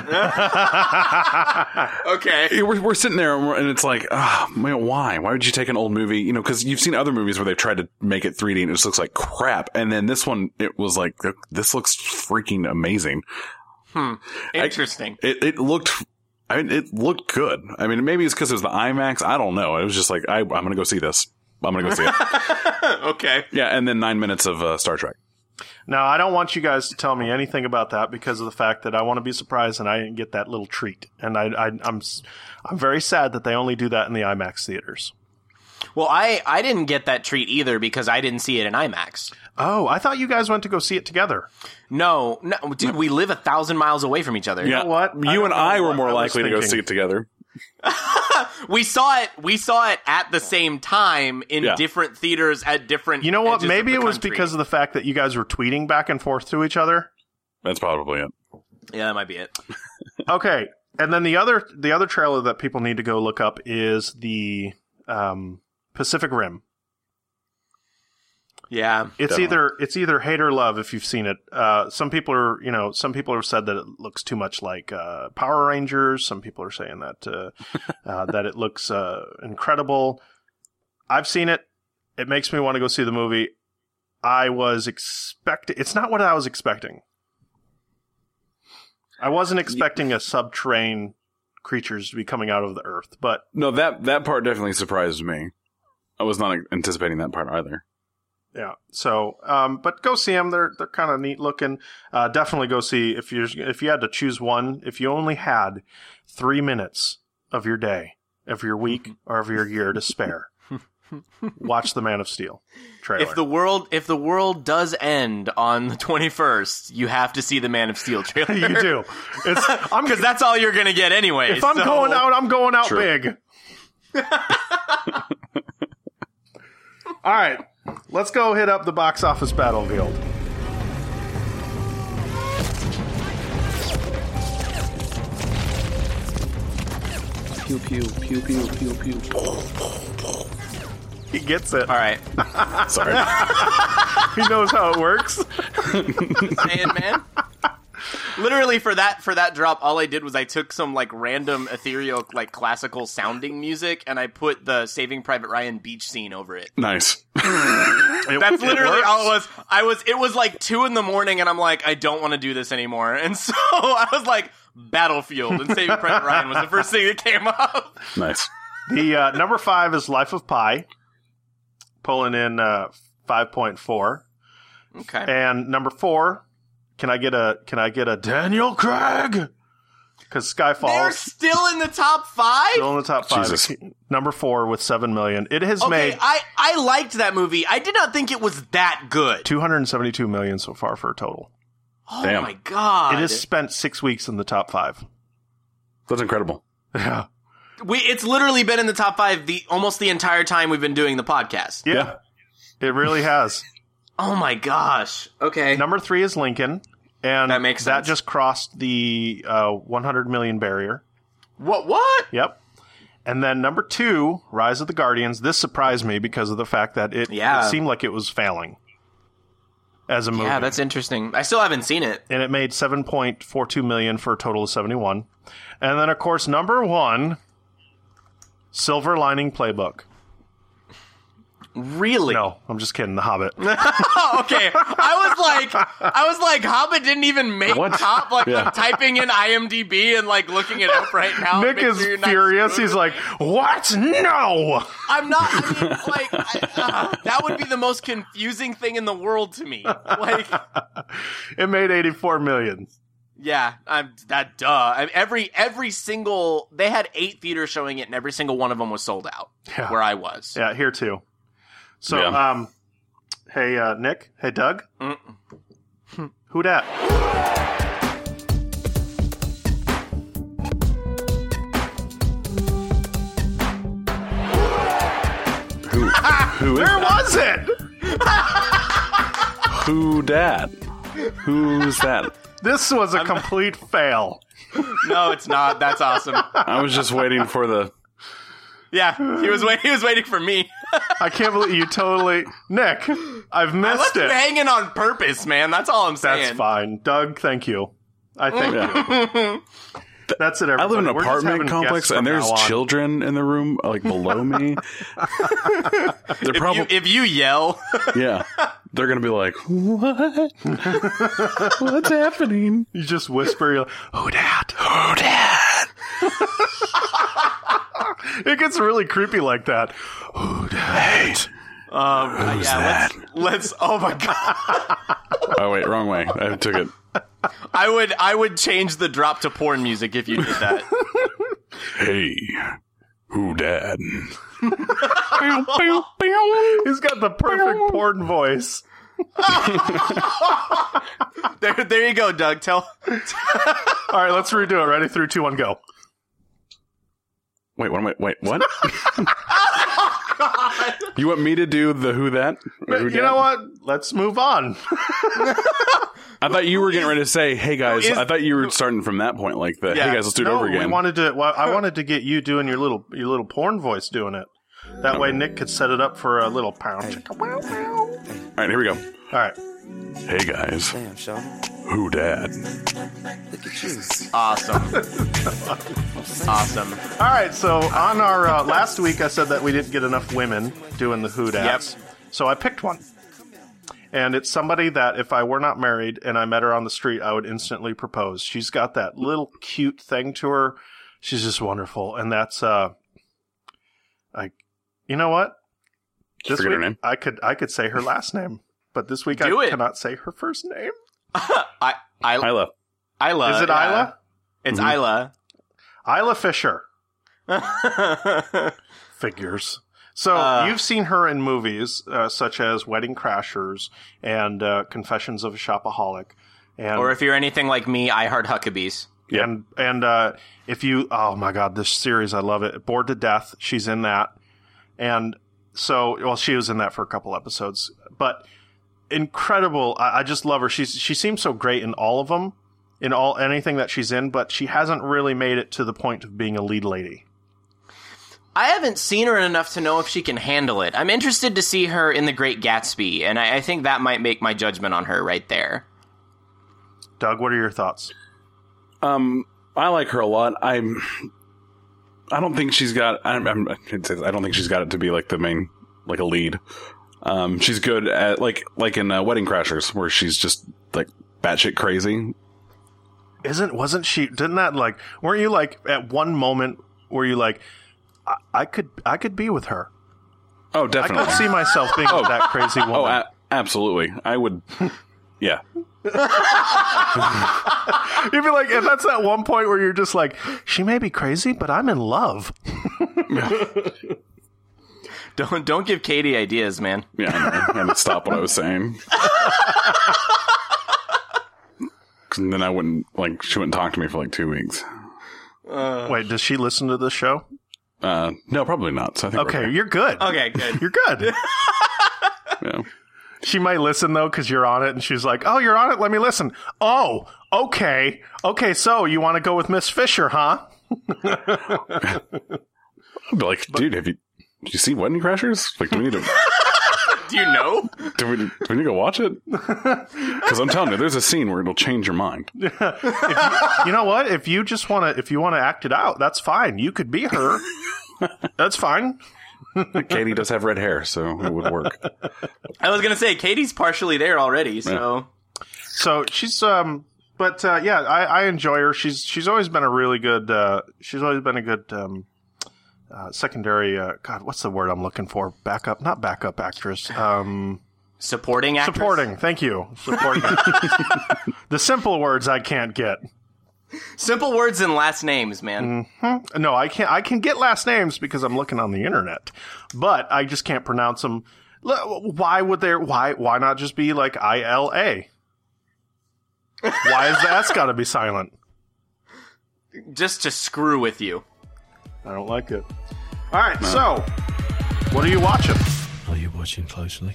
Okay. We're sitting there, and it's like, man, why? Why would you take an old movie? You know, because you've seen other movies where they've tried to make it 3D, and it just looks like crap. And then this one, it was like, this looks freaking amazing. Interesting. It looked good. I mean, maybe it's because it was the IMAX. I don't know. It was just like, I'm going to go see this. I'm going to go see it. Okay. Yeah, and then 9 minutes of Star Trek. Now, I don't want you guys to tell me anything about that because of the fact that I want to be surprised and I didn't get that little treat. And I'm very sad that they only do that in the IMAX theaters. Well, I didn't get that treat either because I didn't see it in IMAX. Oh, I thought you guys went to go see it together. No, dude, we live 1,000 miles away from each other. Yeah. You know what? You and I were what more I was likely to go thinking. see it together. We saw it at the same time in different theaters at different. You know what? edges of Maybe the it was country. because of the fact that you guys were tweeting back and forth to each other. That's probably it. Yeah, that might be it. Okay, and then the other trailer that people need to go look up is the Pacific Rim. Yeah, It's either hate or love if you've seen it. Some people have said that it looks too much like Power Rangers. Some people are saying that that it looks incredible. I've seen it. It makes me want to go see the movie. It's not what I was expecting. I wasn't expecting a subterranean creatures to be coming out of the earth, but No, that part definitely surprised me. I was not anticipating that part either. yeah. So, but go see them. They're kind of neat looking. Definitely go see if you had to choose one. If you only had 3 minutes of your day, of your week, or of your year to spare, watch the Man of Steel trailer. If the world does end on the 21st, you have to see the Man of Steel trailer. you do, because that's all you're gonna get anyway. if I'm going out, I'm going out True. big. All right, let's go hit up the box office battlefield. Pew pew pew pew pew pew. He gets it. All right, Sorry. He knows how it works. saying, man. Literally for that drop, all I did was I took some like random ethereal like classical sounding music and I put the Saving Private Ryan beach scene over it. Nice. That's literally all it was. It was like 2 a.m. and I'm like, I don't want to do this anymore. And so I was like, Battlefield and Saving Private Ryan was the first thing that came up. Nice. The number 5 is Life of Pi, pulling in 5.4. Okay. And number 4, can I get a Daniel Craig? Because Skyfall. They're still in the top 5? Still in the top 5. Jesus. Number 4 with 7 million. It has Okay, made I liked that movie. I did not think it was that good. 272 million so far for a total. Oh Damn. my god. It has spent 6 weeks in the top 5. That's incredible. Yeah. It's literally been in the top 5 almost the entire time we've been doing the podcast. Yeah. It really has. Oh my gosh. Okay. Number 3 is Lincoln. And That makes that sense. just crossed the 100 million barrier. What? Yep. And then number 2, Rise of the Guardians. This surprised me because of the fact that it seemed like it was failing as a movie. Yeah, that's interesting. I still haven't seen it. And it made 7.42 million for a total of 71. And then, of course, number 1, Silver Lining Playbook. Really? No, I'm just kidding. The Hobbit. Oh, okay. I was like, Hobbit didn't even make What? top. Like, Yeah. I'm typing in IMDb and like looking it up right now. Nick Make is sure you're not furious. screwing He's like, "What? No!" I'm not. I mean, like, that would be the most confusing thing in the world to me. Like, It made 84 million. yeah, every single. They had 8 theaters showing it, and every single one of them was sold out. Yeah. Where I was. Yeah, here too. So, Yeah. hey, Nick. Hey, Doug. Who dat? Who is Where was it? who dat? Who's that? This was a complete fail. No, it's not. That's awesome. I was just waiting for the. Yeah, he was waiting for me. I can't believe you totally... Nick, I've I missed left you it. hanging on purpose, man. That's all I'm saying. That's fine. Doug, thank you. I thank you. That's it, everybody. I live in an We're just having apartment complex, guests from and there's now on. children in the room, like below me. They're probably If you yell, yeah. They're gonna be like, "What? What's happening?" You just whisper, you're like, who dat? Who dat? It gets really creepy like that. Who dat? let's. Oh my god! Oh wait, wrong way. I took it. I would change the drop to porn music if you did that. Hey, who dad? He's got the perfect porn voice. There you go, Doug. Tell. All right, let's redo it. Ready? 3, 2, 1, go. Wait, wait, what? You want me to do the who that? Or who You dat? know what? Let's move on. I thought you were getting ready to say, "Hey guys." Is- I thought you were starting from that point, like the Yeah. "Hey guys, let's do it No, over again." we wanted to. Well, I wanted to get you doing your little porn voice doing it. That way, Nick could set it up for a little pound. All right, here we go. All right. Hey guys, Damn, Sean. who dad? Look at you. Awesome. All right, so on our last week, I said that we didn't get enough women doing the who dats. Yep. So I picked one. And it's somebody that if I were not married and I met her on the street, I would instantly propose. She's got that little cute thing to her. She's just wonderful. And that's, you know what? This Forget her week, name. I could say her last name, but this week Do I it. cannot say her first name. Isla. Isla. Is it yeah. Isla? It's Isla. Isla Fisher. Figures. So you've seen her in movies such as Wedding Crashers and Confessions of a Shopaholic, and Or if you're anything like me, I Heart Huckabees. and if you, oh my God, this series, I love it. Bored to Death, she's in that, and so well, she was in that for a couple episodes, but incredible. I just love her. She seems so great in all of them, in anything that she's in, but she hasn't really made it to the point of being a lead lady. I haven't seen her enough to know if she can handle it. I'm interested to see her in The Great Gatsby, and I think that might make my judgment on her right there. Doug, what are your thoughts? I like her a lot. I don't think she's got. I don't think she's got it to be like the main, like a lead. She's good at like in Wedding Crashers, where she's just like batshit crazy. Wasn't she? Didn't that like? Weren't you like at one moment where you like, I could be with her. Oh, I definitely. could see myself being with that crazy woman. Oh, absolutely. I would. Yeah. You'd be like, and that's that one point where you're just like, she may be crazy, but I'm in love. Don't give Katie ideas, man. Yeah, I had to stop what I was saying. And then I wouldn't, like, she wouldn't talk to me for like 2 weeks. Wait, does she listen to this show? No, probably not. So I think Okay, you're good. Okay, good. You're good. yeah. She might listen, though, because you're on it, and she's like, oh, you're on it? Let me listen. Oh, okay. Okay, so you want to go with Miss Fisher, huh? I'd be like, dude, did you see Wedding Crashers? Like, do we need to... Do you know? Do we need to go watch it? Because I'm telling you, there's a scene where it'll change your mind. You know what? If you want to act it out, that's fine. You could be her. That's fine. Katie does have red hair, so it would work. I was gonna say Katie's partially there already, so So she's but yeah, I enjoy her. She's always been a really good secondary God, what's the word I'm looking for? Not backup actress. supporting actress. Supporting. Thank you. Supporting actress. The simple words I can't get. Simple words and last names, man. No, I can't. I can get last names because I'm looking on the internet, but I just can't pronounce them. Why would there? Why not just be like ILA? Why is the S got to be silent? Just to screw with you. I don't like it. All right, so what are you watching? Are you watching closely?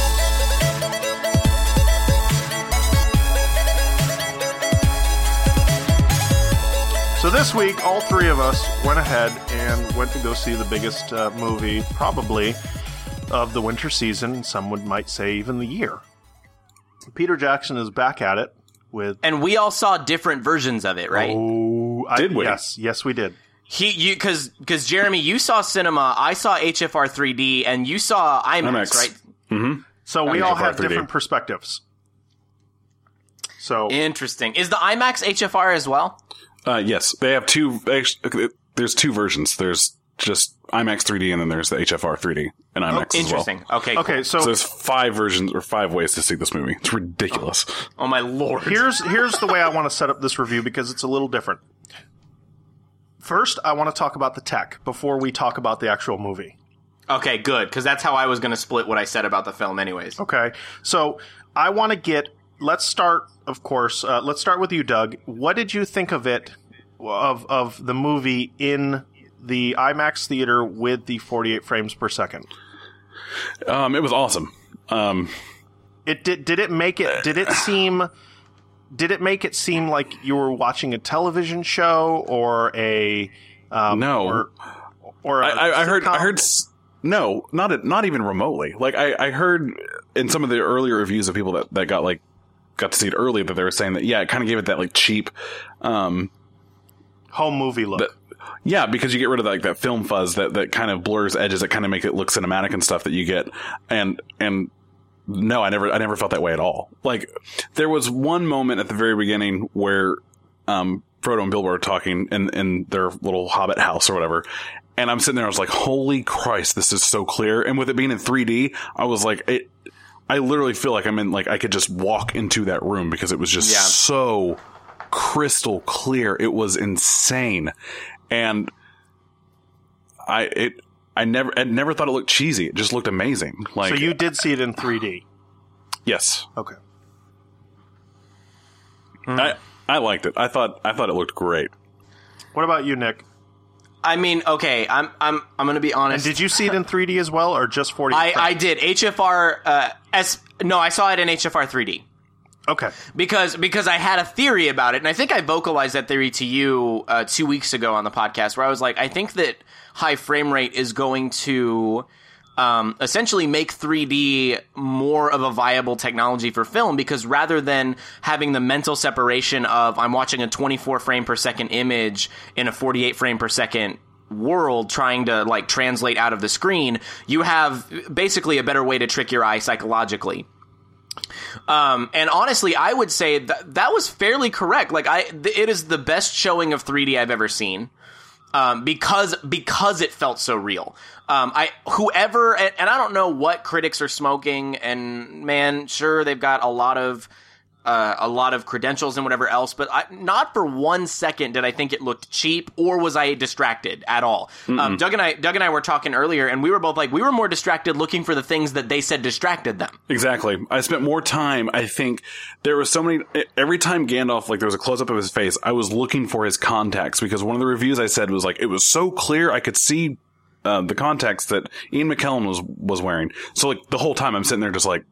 So this week, all three of us went ahead and went to go see the biggest movie, probably, of the winter season. Some might say even the year. Peter Jackson is back at it with... And we all saw different versions of it, right? Did we? Yes, we did. Because Jeremy, you saw cinema, I saw HFR 3D, and you saw IMAX, right? Mm-hmm. So we all have 3D. different perspectives. So Interesting. Is the IMAX HFR as well? Yes, they have two. There's two versions. There's just IMAX 3D, and then there's the HFR 3D and IMAX as well. Interesting. Okay. Cool. okay, So there's 5 versions or 5 ways to see this movie. It's ridiculous. Oh my lord. here's the way I want to set up this review because it's a little different. First, I want to talk about the tech before we talk about the actual movie. Okay, good, because that's how I was going to split what I said about the film anyways. Okay, so I want to get... Let's start, of course, let's start with you, Doug. What did you think of it, of the movie in the IMAX theater with the 48 frames per second? It was awesome. Did it make it seem like you were watching a television show or a No. or a I heard sitcom? no, not even remotely. Like I heard in some of the earlier reviews of people that got to see it early that they were saying that it kind of gave it that like cheap home movie look. yeah, because you get rid of like that film fuzz that kind of blurs edges, that kind of make it look cinematic and stuff that you get. And no, I never felt that way at all. Like there was one moment at the very beginning where Frodo and Bilbo are talking in their little hobbit house or whatever. And I'm sitting there, I was like, holy Christ, this is so clear. And with it being in 3D, I was like, I literally feel like I'm in, like, I could just walk into that room because it was just so crystal clear. It was insane. And I never thought it looked cheesy. It just looked amazing. Like, So you did see it in 3D? yes. Okay. I liked it. I thought it looked great. What about you, Nick? I mean, okay, I'm going to be honest. And did you see it in 3D as well, or just 40? I did HFR no, I saw it in HFR 3D. Okay. Because I had a theory about it, and I think I vocalized that theory to you 2 weeks ago on the podcast, where I was like, I think that high frame rate is going to essentially make 3D more of a viable technology for film, because rather than having the mental separation of I'm watching a 24 frame per second image in a 48 frame per second world trying to like translate out of the screen, you have basically a better way to trick your eye psychologically. And honestly, I would say that was fairly correct. Like it is the best showing of 3D I've ever seen. Because it felt so real. And I don't know what critics are smoking, and man, sure, they've got a lot of credentials and whatever else, but not for 1 second did I think it looked cheap, or was I distracted at all. Doug and I were talking earlier, and we were both like, we were more distracted looking for the things that they said distracted them. Exactly. I spent more time, I think, there was so many, every time Gandalf, like there was a close-up of his face, I was looking for his contacts, because one of the reviews I said was like, it was so clear I could see the contacts that Ian McKellen was wearing. So like the whole time I'm sitting there just like,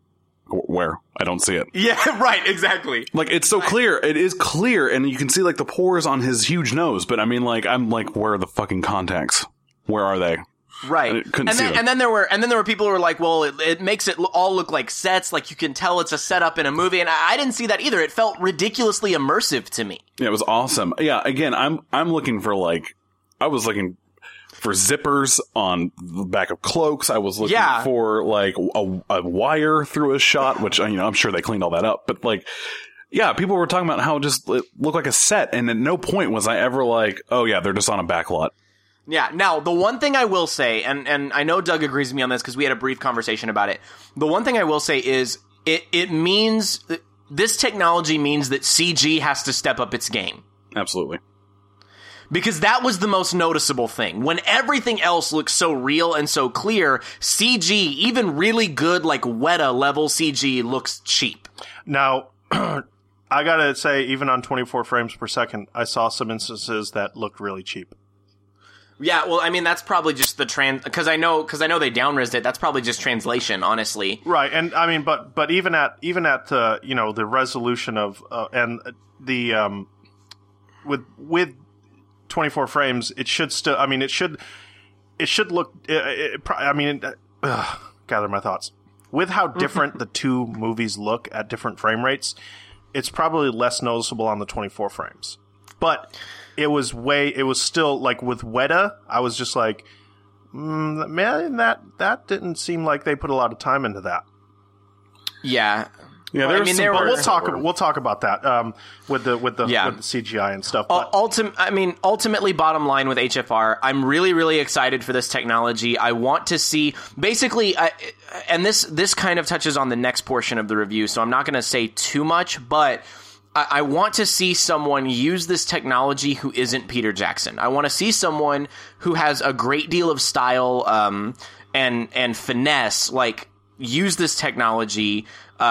where? I don't see it. Yeah, right, exactly. Like, it's so clear. It is clear, and you can see, like, the pores on his huge nose, but I mean, like, I'm like, where are the fucking contacts? Where are they? Right. And then there were people who were like, well, it makes it all look like sets, like you can tell it's a setup in a movie, and I didn't see that either. It felt ridiculously immersive to me. Yeah, it was awesome. Yeah, again, I'm looking for, like, I was looking for zippers on the back of cloaks. I was looking for like a wire through a shot, which, you know, I'm sure they cleaned all that up. But like, yeah, people were talking about how it just it looked like a set, and at no point was I ever like, oh yeah, they're just on a back lot. Yeah. Now, the one thing I will say, and I know Doug agrees with me on this because we had a brief conversation about it. The one thing I will say is it means this technology means that CG has to step up its game. Absolutely. Because that was the most noticeable thing. When everything else looks so real and so clear, CG, even really good, like Weta level CG, looks cheap. Now, I gotta say, even on 24 frames per second, I saw some instances that looked really cheap. Yeah, well, I mean, that's probably just the because I know they down-resed it. That's probably just translation, honestly. Right, and I mean, but even at you know, the resolution of and the with 24 frames, it should still. I mean, it should look. Gather my thoughts. With how different the two movies look at different frame rates, it's probably less noticeable on the 24 frames. But it was still like with Weta. I was just like, man, that didn't seem like they put a lot of time into that. Yeah. Yeah, but we'll talk about that with the CGI and stuff. But. Ultimately, bottom line with HFR, I'm really, really excited for this technology. I want to see basically, and this kind of touches on the next portion of the review, so I'm not going to say too much, but I want to see someone use this technology who isn't Peter Jackson. I want to see someone who has a great deal of style and finesse, like use this technology.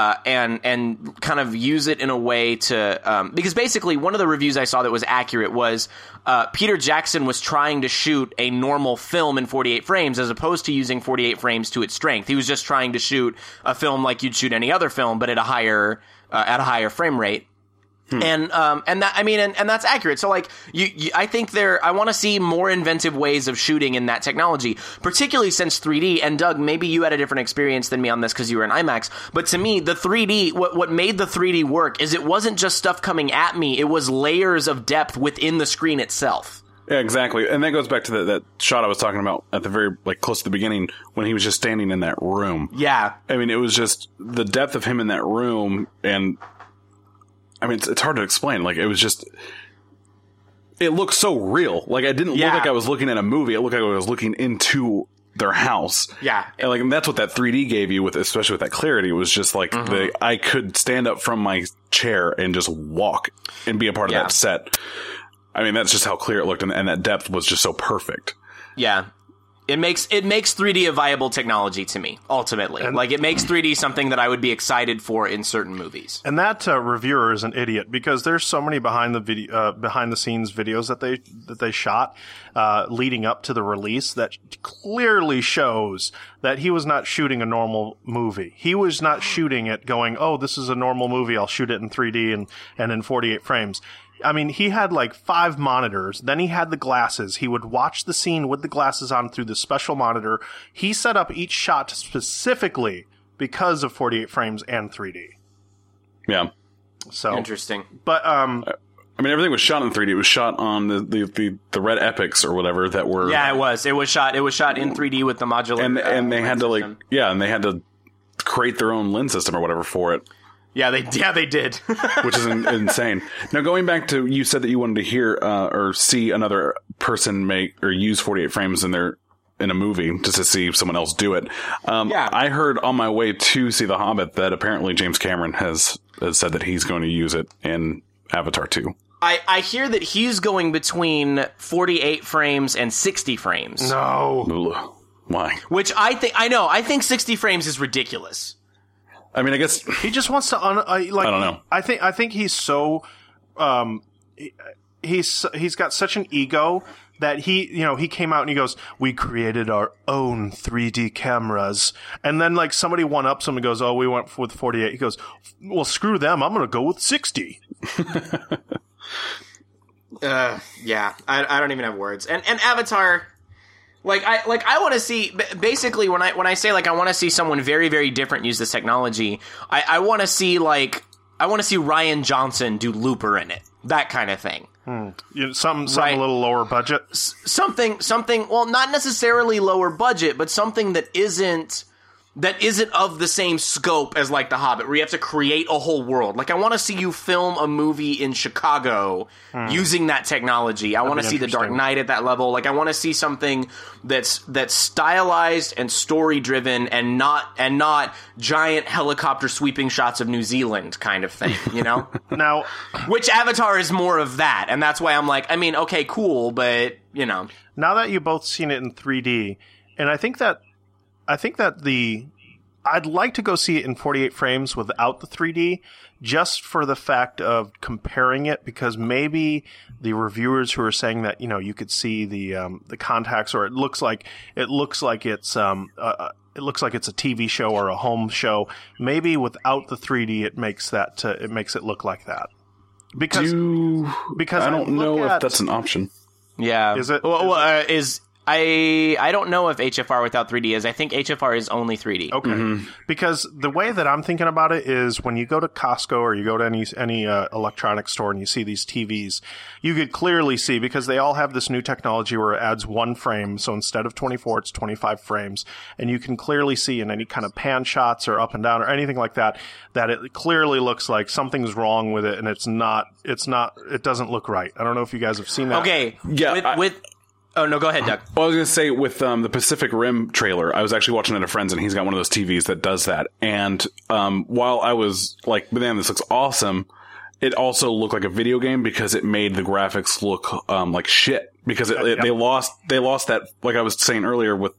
And kind of use it in a way to because basically one of the reviews I saw that was accurate was Peter Jackson was trying to shoot a normal film in 48 frames as opposed to using 48 frames to its strength. He was just trying to shoot a film like you'd shoot any other film, but at a higher frame rate. And that's accurate. So like I think I want to see more inventive ways of shooting in that technology, particularly since 3D. And Doug, maybe you had a different experience than me on this because you were in IMAX. But to me, the 3D, what made the 3D work is it wasn't just stuff coming at me. It was layers of depth within the screen itself. Yeah, exactly. And that goes back to that shot I was talking about at the very, like, close to the beginning when he was just standing in that room. Yeah. I mean, it was just the depth of him in that room, and I mean, it's hard to explain. Like, it was just, it looked so real. Like, I didn't look like I was looking at a movie. It looked like I was looking into their house. Yeah. And that's what that 3D gave you, especially with that clarity. It was just like, I could stand up from my chair and just walk and be a part of that set. I mean, that's just how clear it looked. And that depth was just so perfect. Yeah. It makes 3D a viable technology to me, ultimately. And like, it makes 3D something that I would be excited for in certain movies. And that reviewer is an idiot because there's so many behind the scenes videos that they shot leading up to the release that clearly shows that he was not shooting a normal movie. He was not shooting it going, oh, this is a normal movie, I'll shoot it in 3D and in 48 frames. I mean, he had like 5 monitors. Then he had the glasses. He would watch the scene with the glasses on through the special monitor. He set up each shot specifically because of 48 frames and 3D. Yeah. So Interesting. But I mean, everything was shot in 3D. It was shot on the Red Epics or whatever that were. Yeah, it was. It was shot in 3D with the modular. And they had to system. and they had to create their own lens system or whatever for it. Yeah, they did. Which is insane. Now, going back to, you said that you wanted to hear or see another person make or use 48 frames in a movie just to see someone else do it. Yeah. I heard on my way to see The Hobbit that apparently James Cameron has said that he's going to use it in Avatar 2. I hear that he's going between 48 frames and 60 frames. no. Why? Which I think 60 frames is ridiculous. I mean, I guess He just wants to I don't know. I think he's so he's got such an ego that he came out and he goes, "We created our own 3D cameras," and then like somebody one-ups him and goes, "Oh, we went with 48." He goes, "Well, screw them. I'm going to go with 60." Yeah, I don't even have words. And Avatar, I want to see, basically when I say like I want to see someone very, very different use this technology, I want to see Ryan Johnson do Looper in it, that kind of thing. Something Right. a little lower budget. Something, well, not necessarily lower budget, but something that isn't of the same scope as like The Hobbit, where you have to create a whole world. Like, I want to see you film a movie in Chicago using that technology. I want to see The Dark Knight at that level. Like, I want to see something that's stylized and story driven and not giant helicopter sweeping shots of New Zealand kind of thing, you know? Now, Which Avatar is more of that, and that's why I'm like, I mean, okay, cool, but, you know. now that you've both seen it in 3D, and I think that I'd like to go see it in 48 frames without the 3D, just for the fact of comparing it, because maybe the reviewers who are saying that, you could see the contacts, or it looks like it's a TV show or a home show. Maybe without the 3D, it makes it look like that. Because I don't know if that's an option. Yeah. Is it? I don't know if HFR without 3D is. I think HFR is only 3D. Okay. Because the way that I'm thinking about it is when you go to Costco or you go to any electronics store and you see these TVs, you could clearly see, because they all have this new technology where it adds 1 frame. So instead of 24, it's 25 frames. And you can clearly see in any kind of pan shots or up and down or anything like that, that it clearly looks like something's wrong with it, and it doesn't look right. I don't know if you guys have seen that. Okay. Yeah, Oh, no, go ahead, Doug. Well, I was going to say, with the Pacific Rim trailer, I was actually watching it at a friend's, and he's got one of those TVs that does that. And while I was like, man, this looks awesome, it also looked like a video game because it made the graphics look like shit. Because they lost that, like I was saying earlier, with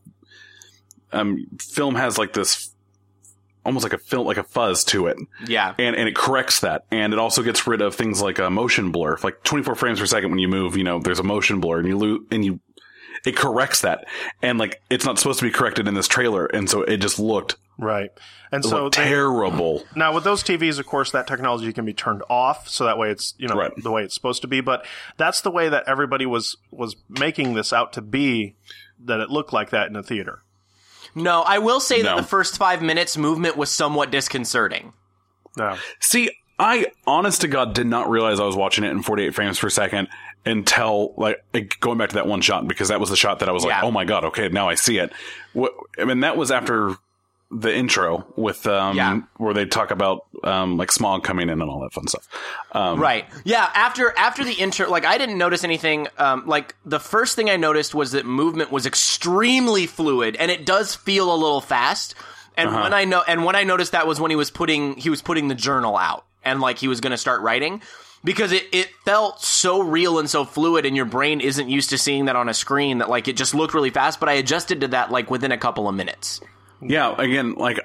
film has like this almost like a fuzz to it. Yeah. And it corrects that. And it also gets rid of things like a motion blur. Like 24 frames per second when you move, there's a motion blur, and it corrects that. And like, it's not supposed to be corrected in this trailer. And so it just looked right. And so terrible. Now with those TVs, of course, that technology can be turned off. So that way it's, right. the way it's supposed to be. But that's the way that everybody was making this out to be, that it looked like that in a theater. No, I will say that the first 5 minutes movement was somewhat disconcerting. No. See, I, honest to God, did not realize I was watching it in 48 frames per second until, like, going back to that one shot, because that was the shot that I was like, oh my God, okay, now I see it. I mean, that was after the intro with, where they talk about, like, smog coming in and all that fun stuff. Right. Yeah, after the intro, like, I didn't notice anything, like, the first thing I noticed was that movement was extremely fluid, and it does feel a little fast. And when I noticed that was when he was putting the journal out, and like he was going to start writing, because it felt so real and so fluid, and your brain isn't used to seeing that on a screen, that like it just looked really fast. But I adjusted to that like within a couple of minutes. Yeah, again, like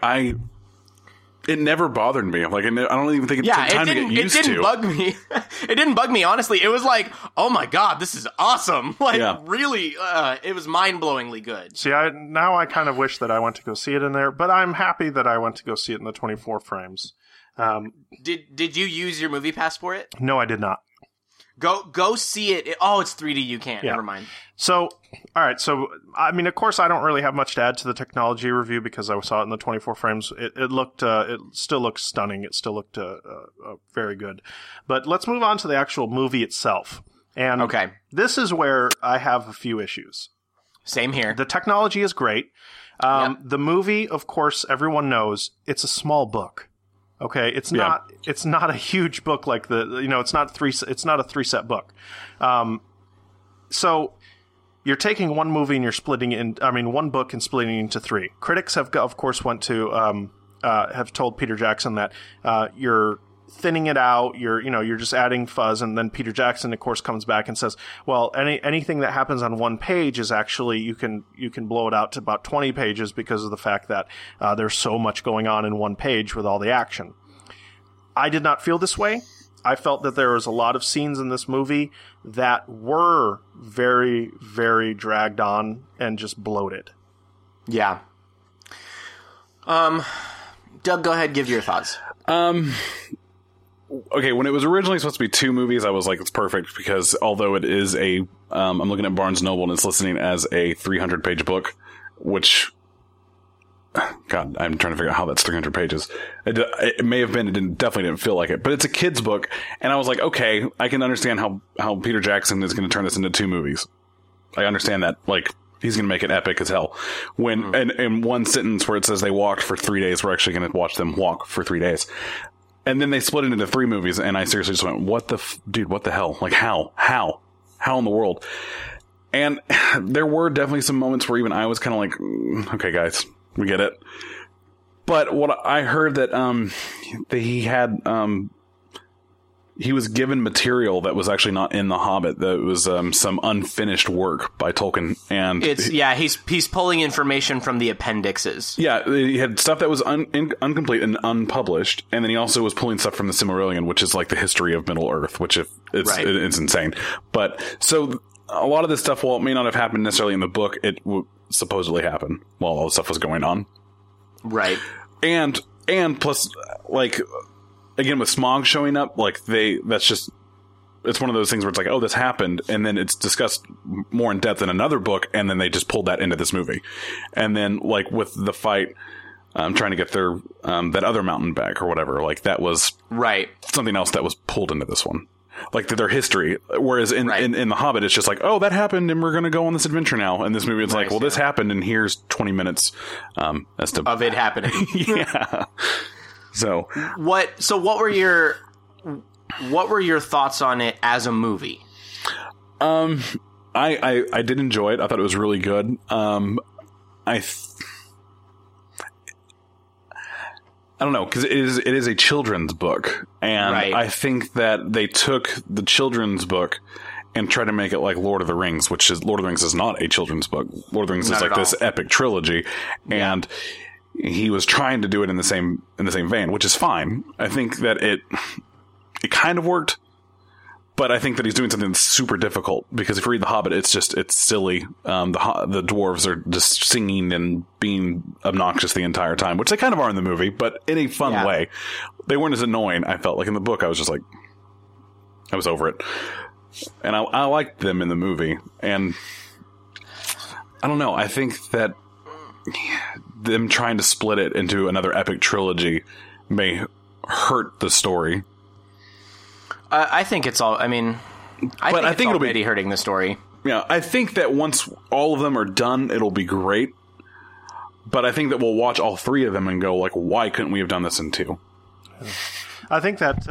it never bothered me. Like I don't even think it took time to get used to. It didn't bug me. It didn't bug me, honestly. It was like, oh my God, this is awesome. Like really, it was mind-blowingly good. See, now I kind of wish that I went to go see it in there, but I'm happy that I went to go see it in the 24 frames. Did you use your movie pass for it? No, I did not. Go see it. Oh, it's 3D. You can't. Yeah. Never mind. So, all right. So, I mean, of course, I don't really have much to add to the technology review because I saw it in the 24 frames. It still looks stunning. It still looked very good. But let's move on to the actual movie itself. And Okay. this is where I have a few issues. Same here. The technology is great. The movie, of course, everyone knows it's a small book. Okay, it's not a huge book like it's not a 3-set book. So you're taking one movie and you're splitting it one book and splitting it into 3. Critics have told Peter Jackson that you're thinning it out, you're just adding fuzz, and then Peter Jackson, of course, comes back and says, well, anything that happens on one page is actually you can blow it out to about 20 pages because of the fact that there's so much going on in one page with all the action. I did not feel this way. I felt that there was a lot of scenes in this movie that were very, very dragged on and just bloated. Yeah. Doug, go ahead. Give your thoughts. Okay, when it was originally supposed to be 2 movies, I was like, it's perfect because although it is I'm looking at Barnes Noble and it's listing as a 300-page book, which, God, I'm trying to figure out how that's 300 pages. It may have been, it definitely didn't feel like it, but it's a kid's book, and I was like, okay, I can understand how Peter Jackson is going to turn this into 2 movies. I understand that, like, he's going to make it epic as hell. When, in one sentence where it says they walked for 3 days, we're actually going to watch them walk for 3 days. And then they split it into 3 movies, and I seriously just went, what the hell? Like, how in the world? And there were definitely some moments where even I was kind of like, okay, guys, we get it. But what I heard that he was given material that was actually not in The Hobbit. That was some unfinished work by Tolkien, and he's pulling information from the appendixes. Yeah, he had stuff that was incomplete and unpublished, and then he also was pulling stuff from the Silmarillion, which is like the history of Middle Earth, which it's insane. But so a lot of this stuff, while it may not have happened necessarily in the book, it supposedly happened while all the stuff was going on. Right, and plus, like, again, with Smaug showing up, like, it's one of those things where it's like, oh, this happened, and then it's discussed more in depth in another book, and then they just pulled that into this movie. And then, like, with the fight, trying to get their, that other mountain back or whatever, like, that was right something else that was pulled into this one. Like, their history. Whereas in The Hobbit, it's just like, oh, that happened, and we're going to go on this adventure now. And this movie, it's like, well, this happened, and here's 20 minutes of it happening. Yeah. So what were your thoughts on it as a movie? I did enjoy it. I thought it was really good. I don't know, because it is a children's book, and I think that they took the children's book and tried to make it like Lord of the Rings, which is Lord of the Rings is not a children's book. Lord of the Rings is like this epic trilogy, and he was trying to do it in the same vein, which is fine. I think that it kind of worked, but I think that he's doing something that's super difficult, because if you read The Hobbit, it's silly. The dwarves are just singing and being obnoxious the entire time, which they kind of are in the movie, but in a fun way. They weren't as annoying, I felt like. In the book, I was just like, I was over it. And I liked them in the movie. And I don't know, I think that them trying to split it into another epic trilogy may hurt the story. I think it's all. I mean, I think it'll be hurting the story. Yeah, I think that once all of them are done, it'll be great. But I think that we'll watch all 3 of them and go, like, why couldn't we have done this in 2? I think that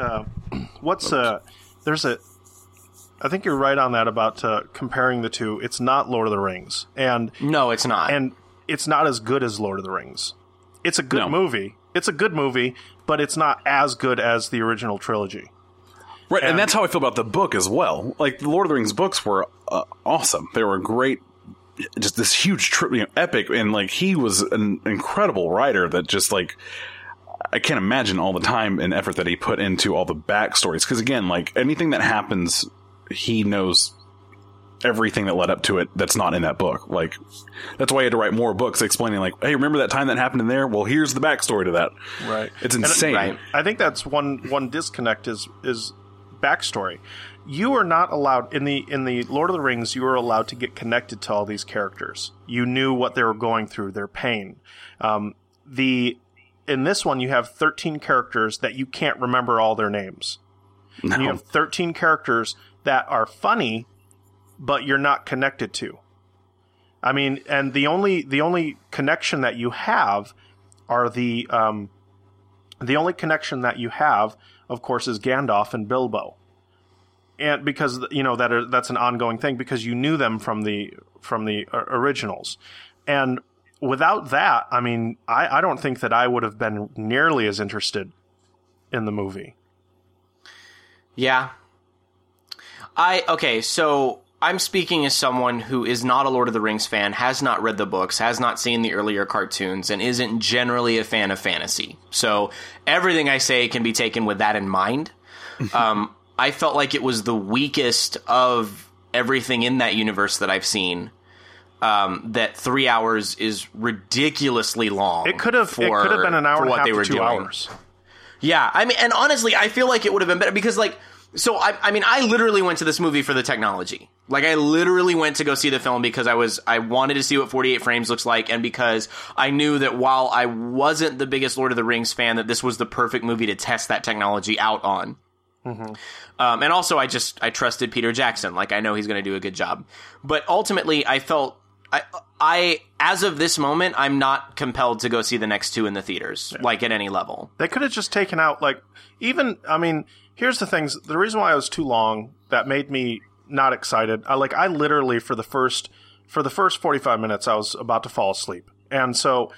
I think you're right on that about comparing the 2. It's not Lord of the Rings, and no, it's not, and it's not as good as Lord of the Rings. It's a good movie. It's a good movie, but it's not as good as the original trilogy. Right, and that's how I feel about the book as well. Like, the Lord of the Rings books were awesome. They were great, just this huge, epic, and, like, he was an incredible writer that just, like, I can't imagine all the time and effort that he put into all the backstories. Because, again, like, anything that happens, he knows everything that led up to it that's not in that book. Like, that's why he had to write more books explaining, like, hey, remember that time that happened in there? Well, here's the backstory to that. Right. It's insane. I think that's one disconnect is backstory. You are not allowed in the Lord of the Rings. You were allowed to get connected to all these characters. You knew what they were going through, their pain. In this one, you have 13 characters that you can't remember all their names. No. And you have 13 characters that are funny, but you're not connected to. I mean, and the only connection that you have are the only connection that you have, of course, is Gandalf and Bilbo. And because that's an ongoing thing because you knew them from the originals, and without that, I mean, I don't think that I would have been nearly as interested in the movie. Yeah. So I'm speaking as someone who is not a Lord of the Rings fan, has not read the books, has not seen the earlier cartoons, and isn't generally a fan of fantasy. So everything I say can be taken with that in mind. I felt like it was the weakest of everything in that universe that I've seen. That 3 hours is ridiculously long. It could have been an hour and a half to 2 hours. Yeah, I mean, and honestly, I feel like it would have been better because, like, so I literally went to this movie for the technology. Like, I literally went to go see the film because I wanted to see what 48 frames looks like, and because I knew that while I wasn't the biggest Lord of the Rings fan, that this was the perfect movie to test that technology out on. Mm-hmm. And also, I trusted Peter Jackson. Like, I know he's going to do a good job. But ultimately, I felt I as of this moment, I'm not compelled to go see the next two in the theaters, like at any level. They could have just taken out, like, even, I mean, here's the things. The reason why it was too long that made me not excited. I literally for the first 45 minutes, I was about to fall asleep. And so,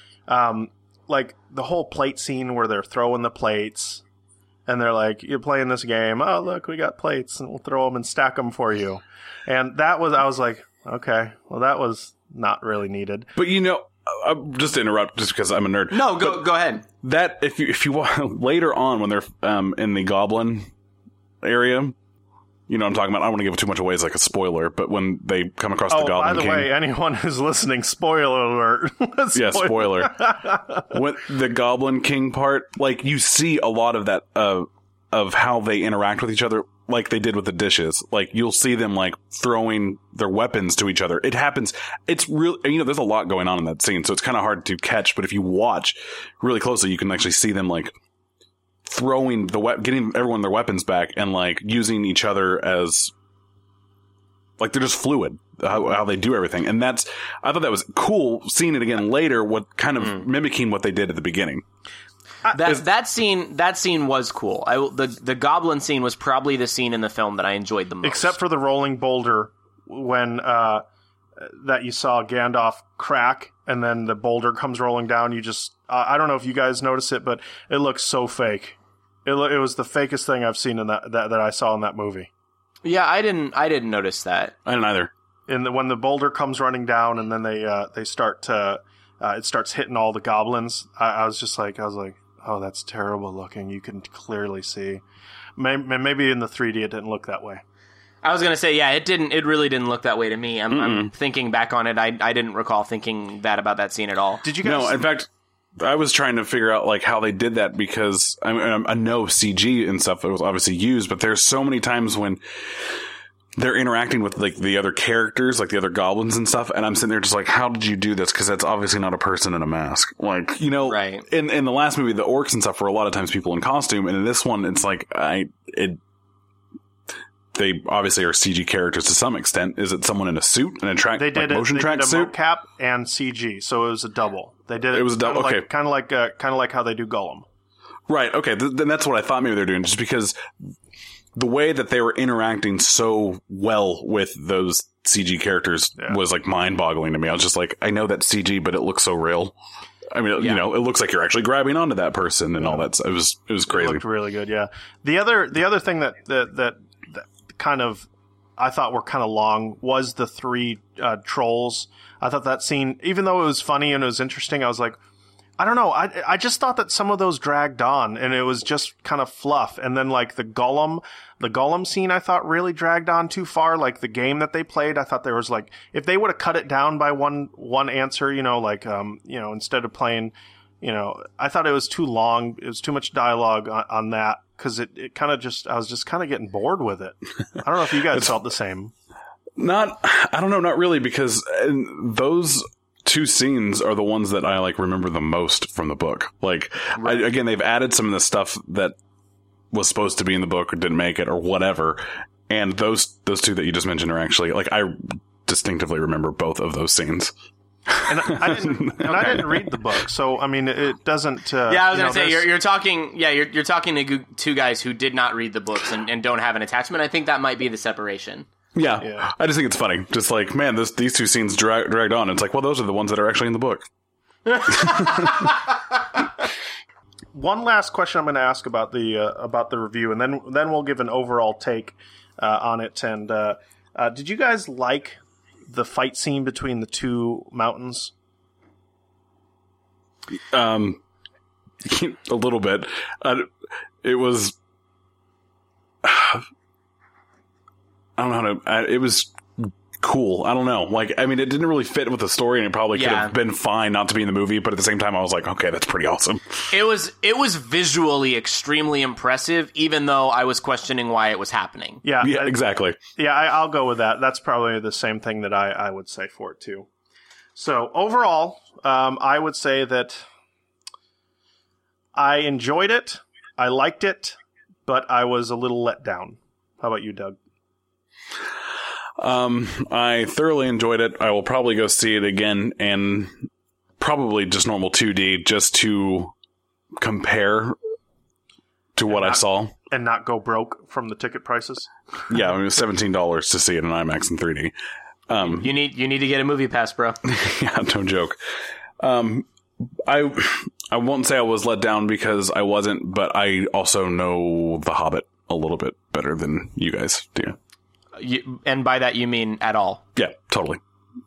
like, the whole plate scene where they're throwing the plates and they're like, you're playing this game. Oh, look, we got plates and we'll throw them and stack them for you. And I was like, okay, well, that was not really needed. But just to interrupt, just because I'm a nerd. No, go ahead. That if you later on when they're in the goblin area, you know what I'm talking about. I don't want to give too much away as like a spoiler, but when they come across the Goblin King. By the way, anyone who's listening, spoiler alert. Yeah, spoiler. When the Goblin King part, like, you see a lot of that of how they interact with each other. Like they did with the dishes. Like, you'll see them, like, throwing their weapons to each other. It happens. It's real. There's a lot going on in that scene, so it's kind of hard to catch. But if you watch really closely, you can actually see them, like, throwing getting everyone their weapons back and, like, using each other as, like, they're just fluid. How they do everything. And I thought that was cool seeing it again later, what kind of mimicking what they did at the beginning. That scene was cool. The goblin scene was probably the scene in the film that I enjoyed the most. Except for the rolling boulder when that you saw Gandalf crack and then the boulder comes rolling down. You just I don't know if you guys notice it, but it looks so fake. It was the fakest thing I've seen in that I saw in that movie. Yeah, I didn't notice that. I didn't either. When the boulder comes running down and then they start to it starts hitting all the goblins. I was like, oh, that's terrible looking. You can clearly see. Maybe in the 3D it didn't look that way. I was gonna say, yeah, it really didn't look that way to me. I'm thinking back on it. I didn't recall thinking that about that scene at all. Did you guys? No, in fact, I was trying to figure out, like, how they did that because I know CG and stuff that was obviously used, but there's so many times when they're interacting with, like, the other characters, like the other goblins and stuff, and I'm sitting there just like, how did you do this? Because that's obviously not a person in a mask. Like, right. In the last movie, the orcs and stuff were a lot of times people in costume, and in this one, it's like, they obviously are CG characters to some extent. Is it someone in a suit, motion track suit? They did a mocap and CG, so it was a double. They did it. It was a double. Okay, kind of like how they do Gollum. Right. Okay. Then that's what I thought maybe they're doing, just because the way that they were interacting so well with those CG characters was, like, mind-boggling to me. I was just like, I know that's CG, but it looks so real. I mean, it looks like you're actually grabbing onto that person and all that. It was crazy. It looked really good. Yeah. The other thing that kind of I thought were kind of long was the three trolls. I thought that scene, even though it was funny and it was interesting, I was like, I don't know. I just thought that some of those dragged on and it was just kind of fluff. And then, like, the Gollum scene, I thought really dragged on too far. Like, the game that they played, I thought there was, like, if they would have cut it down by one answer, instead of playing I thought it was too long. It was too much dialogue on that, because it kind of I was just kind of getting bored with it. I don't know if you guys felt the same. I don't know, not really, because those two scenes are the ones that I remember the most from the book. Again, they've added some of the stuff that was supposed to be in the book or didn't make it or whatever. And those two that you just mentioned are actually, I distinctively remember both of those scenes. And I didn't read the book, so I mean, it doesn't. I was going to say you're talking. Yeah, you're talking to two guys who did not read the books and don't have an attachment. I think that might be the separation. Yeah. I just think it's funny. Just man, these two scenes dragged on. It's well, those are the ones that are actually in the book. One last question I'm going to ask about the review, and then we'll give an overall take on it. And did you guys like the fight scene between the two mountains? A little bit. It was. I don't know how to. It was cool. I don't know. It didn't really fit with the story, and it probably could have been fine not to be in the movie. But at the same time, I was okay, that's pretty awesome. It was visually extremely impressive, even though I was questioning why it was happening. Yeah, exactly. Yeah, I'll go with that. That's probably the same thing that I would say for it too. So overall, I would say that I enjoyed it. I liked it, but I was a little let down. How about you, Doug? I thoroughly enjoyed it. I will probably go see it again, and probably just normal 2D, just to compare to what I saw. And not go broke from the ticket prices? Yeah, it was $17 to see it in IMAX in 3D. You need to get a movie pass, bro. Yeah, no joke. I won't say I was let down, because I wasn't, but I also know The Hobbit a little bit better than you guys do. And by that you mean at all? Yeah, totally.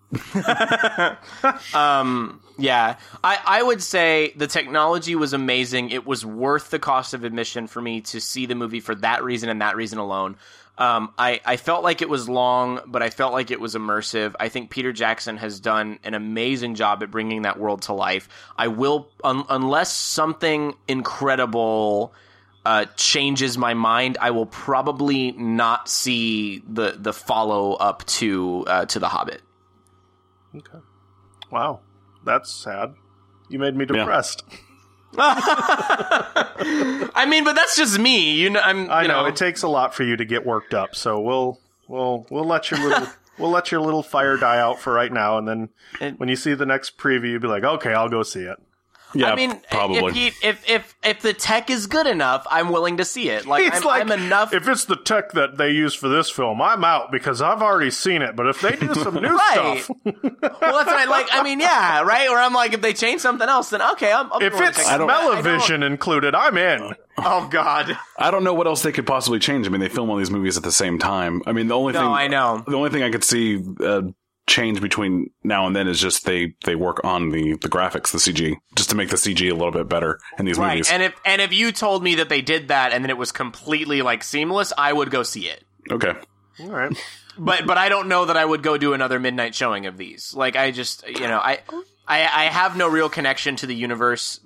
Yeah, I would say the technology was amazing. It was worth the cost of admission for me to see the movie for that reason and that reason alone. I felt like it was long, but I felt like it was immersive. I think Peter Jackson has done an amazing job at bringing that world to life. I will, unless something incredible changes my mind, I will probably not see the follow up to The Hobbit. Okay. Wow, that's sad. You made me depressed. I mean, but that's just me. I know it takes a lot for you to get worked up. So we'll let your little fire die out for right now, and then when you see the next preview, you'll be like, okay, I'll go see it. Yeah, I mean, probably. If the tech is good enough, I'm willing to see it. I'm enough. If it's the tech that they use for this film, I'm out because I've already seen it. But if they do some new stuff, well, that's what I like. I mean, yeah, right. Or I'm like, if they change something else, then okay. If it's smell-o-vision included, I'm in. Oh God, I don't know what else they could possibly change. I mean, they film all these movies at the same time. I mean, the only thing I could see change between now and then is just they work on the graphics, the CG, just to make the CG a little bit better in these movies. And if you told me that they did that and then it was completely seamless, I would go see it. Okay. All right. But I don't know that I would go do another midnight showing of these. I just I have no real connection to the universe.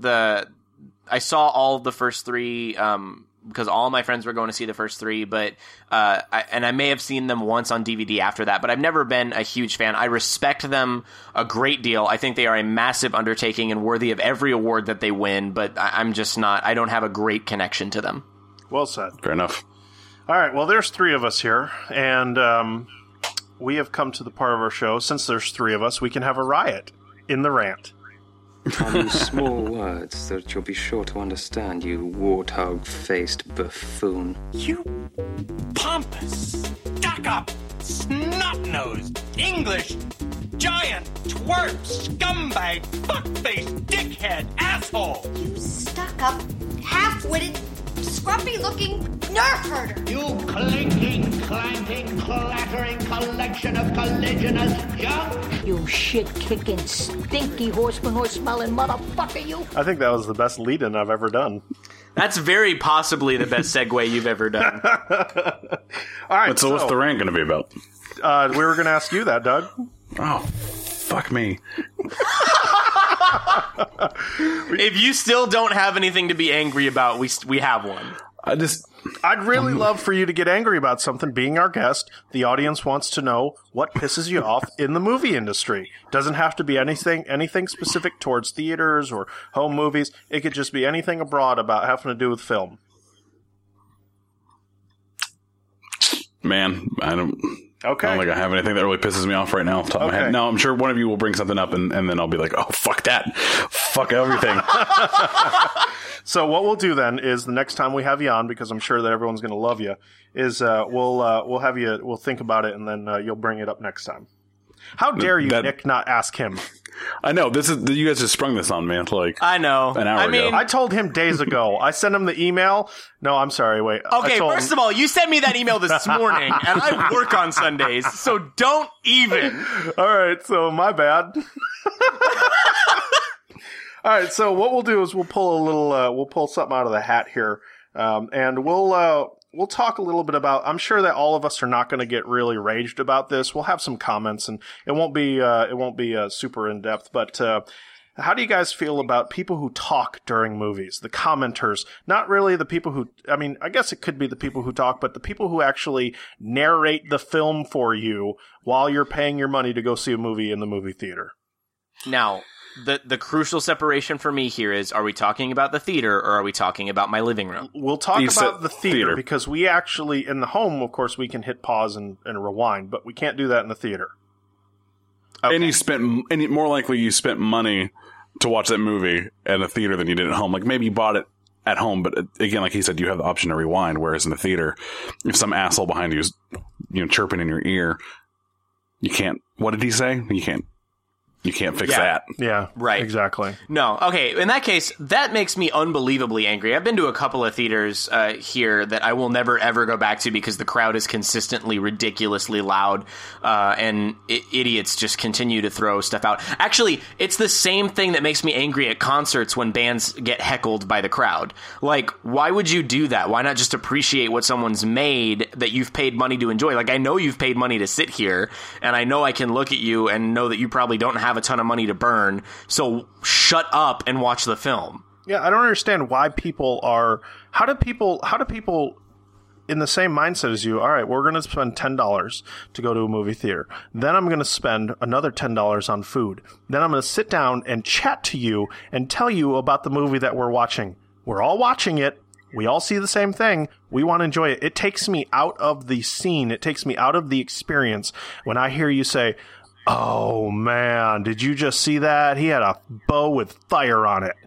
I saw all of the first three because all my friends were going to see the first three, but I may have seen them once on DVD after that, but I've never been a huge fan. I respect them a great deal. I think they are a massive undertaking and worthy of every award that they win, but I'm just not. I don't have a great connection to them. Well said. Fair enough. All right, well, there's three of us here, and we have come to the part of our show. Since there's three of us, we can have a riot in the rant. Common small words that you'll be sure to understand, you warthog-faced buffoon. You pompous, stuck-up, snot-nosed, English, giant, twerp, scumbag, fuck-faced, dickhead, asshole! You stuck-up, half-witted, scruffy-looking nerf herder! You clinking, clanking, clattering collection of collisionous junk! You shit-kicking, stinky horseman-horse-smelling motherfucker, you! I think that was the best lead-in I've ever done. That's very possibly the best segue you've ever done. All right, so what's the rant going to be about? We were going to ask you that, Doug. Oh, fuck me. If you still don't have anything to be angry about, we have one. I'd really love for you to get angry about something. Being our guest, the audience wants to know what pisses you off in the movie industry. Doesn't have to be anything specific towards theaters or home movies. It could just be anything abroad about having to do with film. Man, I don't Okay. I don't think I have anything that really pisses me off right now off the top of my head. No, I'm sure one of you will bring something up and then I'll be like, oh, fuck that. Fuck everything. So what we'll do then is the next time we have you on, because I'm sure that everyone's going to love you, is we'll think about it and then you'll bring it up next time. How dare you, Nick, not ask him? I know you guys just sprung this on me. Like I know. An hour ago. I told him days ago. I sent him the email. No, I'm sorry. Wait. Okay, first of all, you sent me that email this morning, and I work on Sundays, so don't even. All right, so my bad. All right, so what we'll do is we'll pull something out of the hat here, and we'll talk a little bit about. I'm sure that all of us are not going to get really raged about this. We'll have some comments, and it won't be super in depth. But how do you guys feel about people who talk during movies? The commenters, not really the people who. I mean, I guess it could be the people who talk, but the people who actually narrate the film for you while you're paying your money to go see a movie in the movie theater. Now, the crucial separation for me here is, are we talking about the theater or are we talking about my living room? We'll talk about the theater because we actually, in the home, of course, we can hit pause and rewind, but we can't do that in the theater. Okay. And more likely you spent money to watch that movie at a theater than you did at home. Like maybe you bought it at home, but again, like he said, you have the option to rewind, whereas in the theater, if some asshole behind you is chirping in your ear, you can't. What did he say? You can't fix that. Yeah, right. Exactly. No. Okay, in that case, that makes me unbelievably angry. I've been to a couple of theaters here that I will never, ever go back to because the crowd is consistently ridiculously loud, and idiots just continue to throw stuff out. Actually, it's the same thing that makes me angry at concerts when bands get heckled by the crowd. Like, why would you do that? Why not just appreciate what someone's made that you've paid money to enjoy? Like, I know you've paid money to sit here, and I know I can look at you and know that you probably don't have a ton of money to burn, so shut up and watch the film. Yeah, I don't understand why people are. How do people in the same mindset as you? All right, we're going to spend $10 to go to a movie theater. Then I'm going to spend another $10 on food. Then I'm going to sit down and chat to you and tell you about the movie that we're watching. We're all watching it. We all see the same thing. We want to enjoy it. It takes me out of the scene. It takes me out of the experience when I hear you say, "Oh, man, did you just see that? He had a bow with fire on it."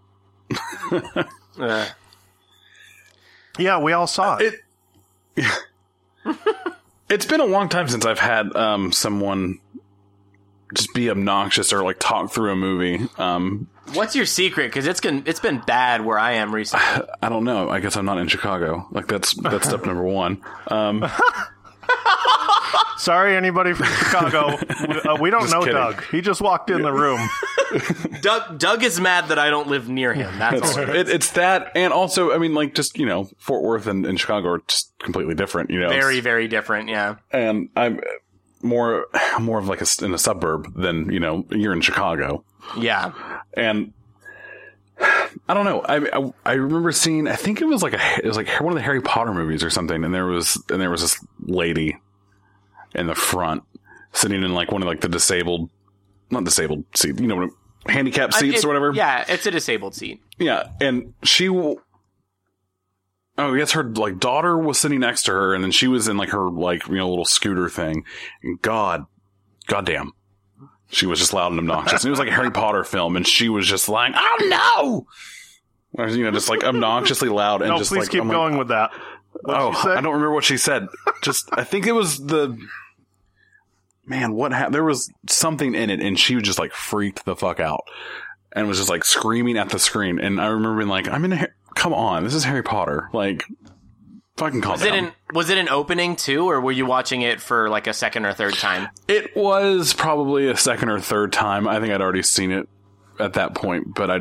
Yeah, we all saw it. It's been a long time since I've had someone just be obnoxious or like talk through a movie. What's your secret? Because it's been bad where I am recently. I don't know. I guess I'm not in Chicago. Like that's step number one. Sorry, anybody from Chicago. We don't know kidding. Doug. He just walked in the room. Doug is mad that I don't live near him. That's all. It's that, and also, I mean, like, just, Fort Worth and Chicago are just completely different, Very, very different, yeah. And I'm more of like in a suburb than, you're in Chicago. Yeah. And I don't know. I remember seeing, I think it was like one of the Harry Potter movies or something, and there was this lady in the front sitting in like one of like the not disabled seat, handicapped seats or whatever. Yeah, it's a disabled seat. Yeah, and I guess her like daughter was sitting next to her, and then she was in like her like little scooter thing. And goddamn, she was just loud and obnoxious. And it was like a Harry Potter film, and she was just like, "Oh no!" Just like obnoxiously loud. And no, just please like, keep going with that. I don't remember what she said. I think it was what happened? There was something in it, and she was just like freaked the fuck out and was just like screaming at the screen. And I remember being like, come on, this is Harry Potter. Like, fucking calm down. Was it an opening too, or were you watching it for like a second or third time? It was probably a second or third time. I think I'd already seen it at that point, but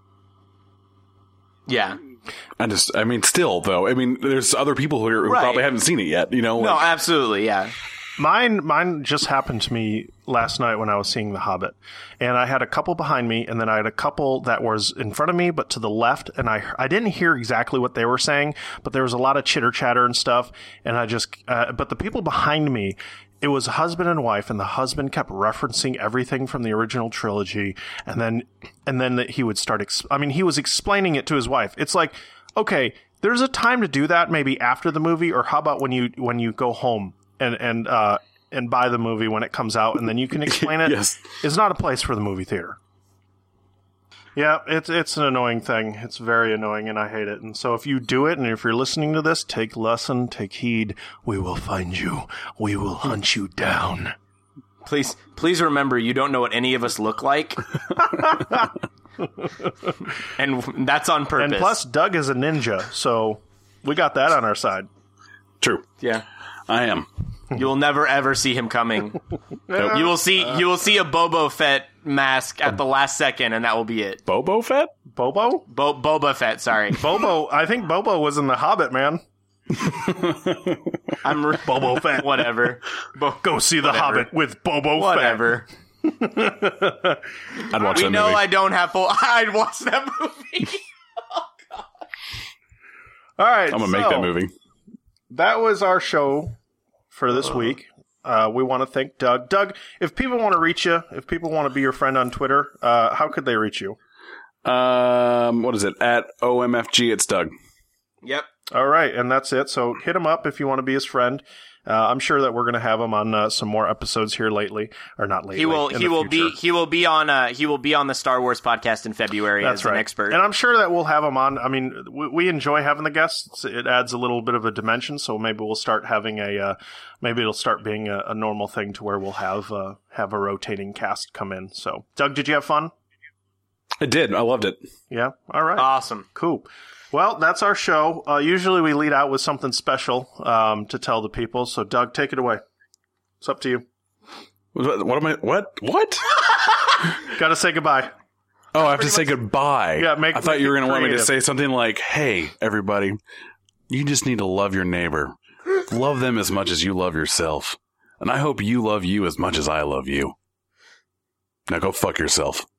yeah. Still though, there's other people who probably haven't seen it yet, No, absolutely, yeah. Mine just happened to me last night when I was seeing The Hobbit, and I had a couple behind me, and then I had a couple that was in front of me, but to the left, and I didn't hear exactly what they were saying, but there was a lot of chitter chatter and stuff, and I just but the people behind me, it was husband and wife, and the husband kept referencing everything from the original trilogy, and then he would start. He was explaining it to his wife. It's like, okay, there's a time to do that, maybe after the movie, or how about when you go home and buy the movie when it comes out, and then you can explain it. Yes. It's not a place for the movie theater. Yeah, it's an annoying thing. It's very annoying, and I hate it. And so if you do it, and if you're listening to this, take lesson, take heed. We will find you. We will hunt you down. Please remember, you don't know what any of us look like. And that's on purpose. And plus, Doug is a ninja, so we got that on our side. True. Yeah. I am. You will never ever see him coming. Nope. You will see a Boba Fett mask at the last second, and that will be it. Bobo Fett? Bobo? Boba Fett, sorry. Bobo. I think Bobo was in The Hobbit, man. Bobo Fett. Whatever. Go see The Hobbit with Bobo Whatever. Fett. I'd watch that movie. I don't have full... I'd watch that movie. Oh, God. All right. I'm going to make that movie. That was our show for this week. We want to thank Doug. Doug, if people want to reach you, if people want to be your friend on Twitter, how could they reach you? What is it? At OMFG, it's Doug. Yep. All right, and that's it. So hit him up if you want to be his friend. I'm sure that we're going to have him on some more episodes here lately, or not lately. He will be on the Star Wars podcast in February as an expert, and I'm sure that we'll have him on. I mean, we enjoy having the guests. It adds a little bit of a dimension, so maybe we'll start having maybe it'll start being a normal thing to where we'll have a rotating cast come in. So, Doug, did you have fun? I did. I loved it. Yeah. All right. Awesome. Cool. Well, that's our show. Usually we lead out with something special to tell the people. So, Doug, take it away. It's up to you. What am I? What? Got to say goodbye. Oh, I have to say goodbye. Yeah, I thought you were going to want me to say something like, hey, everybody, you just need to love your neighbor. Love them as much as you love yourself. And I hope you love you as much as I love you. Now go fuck yourself.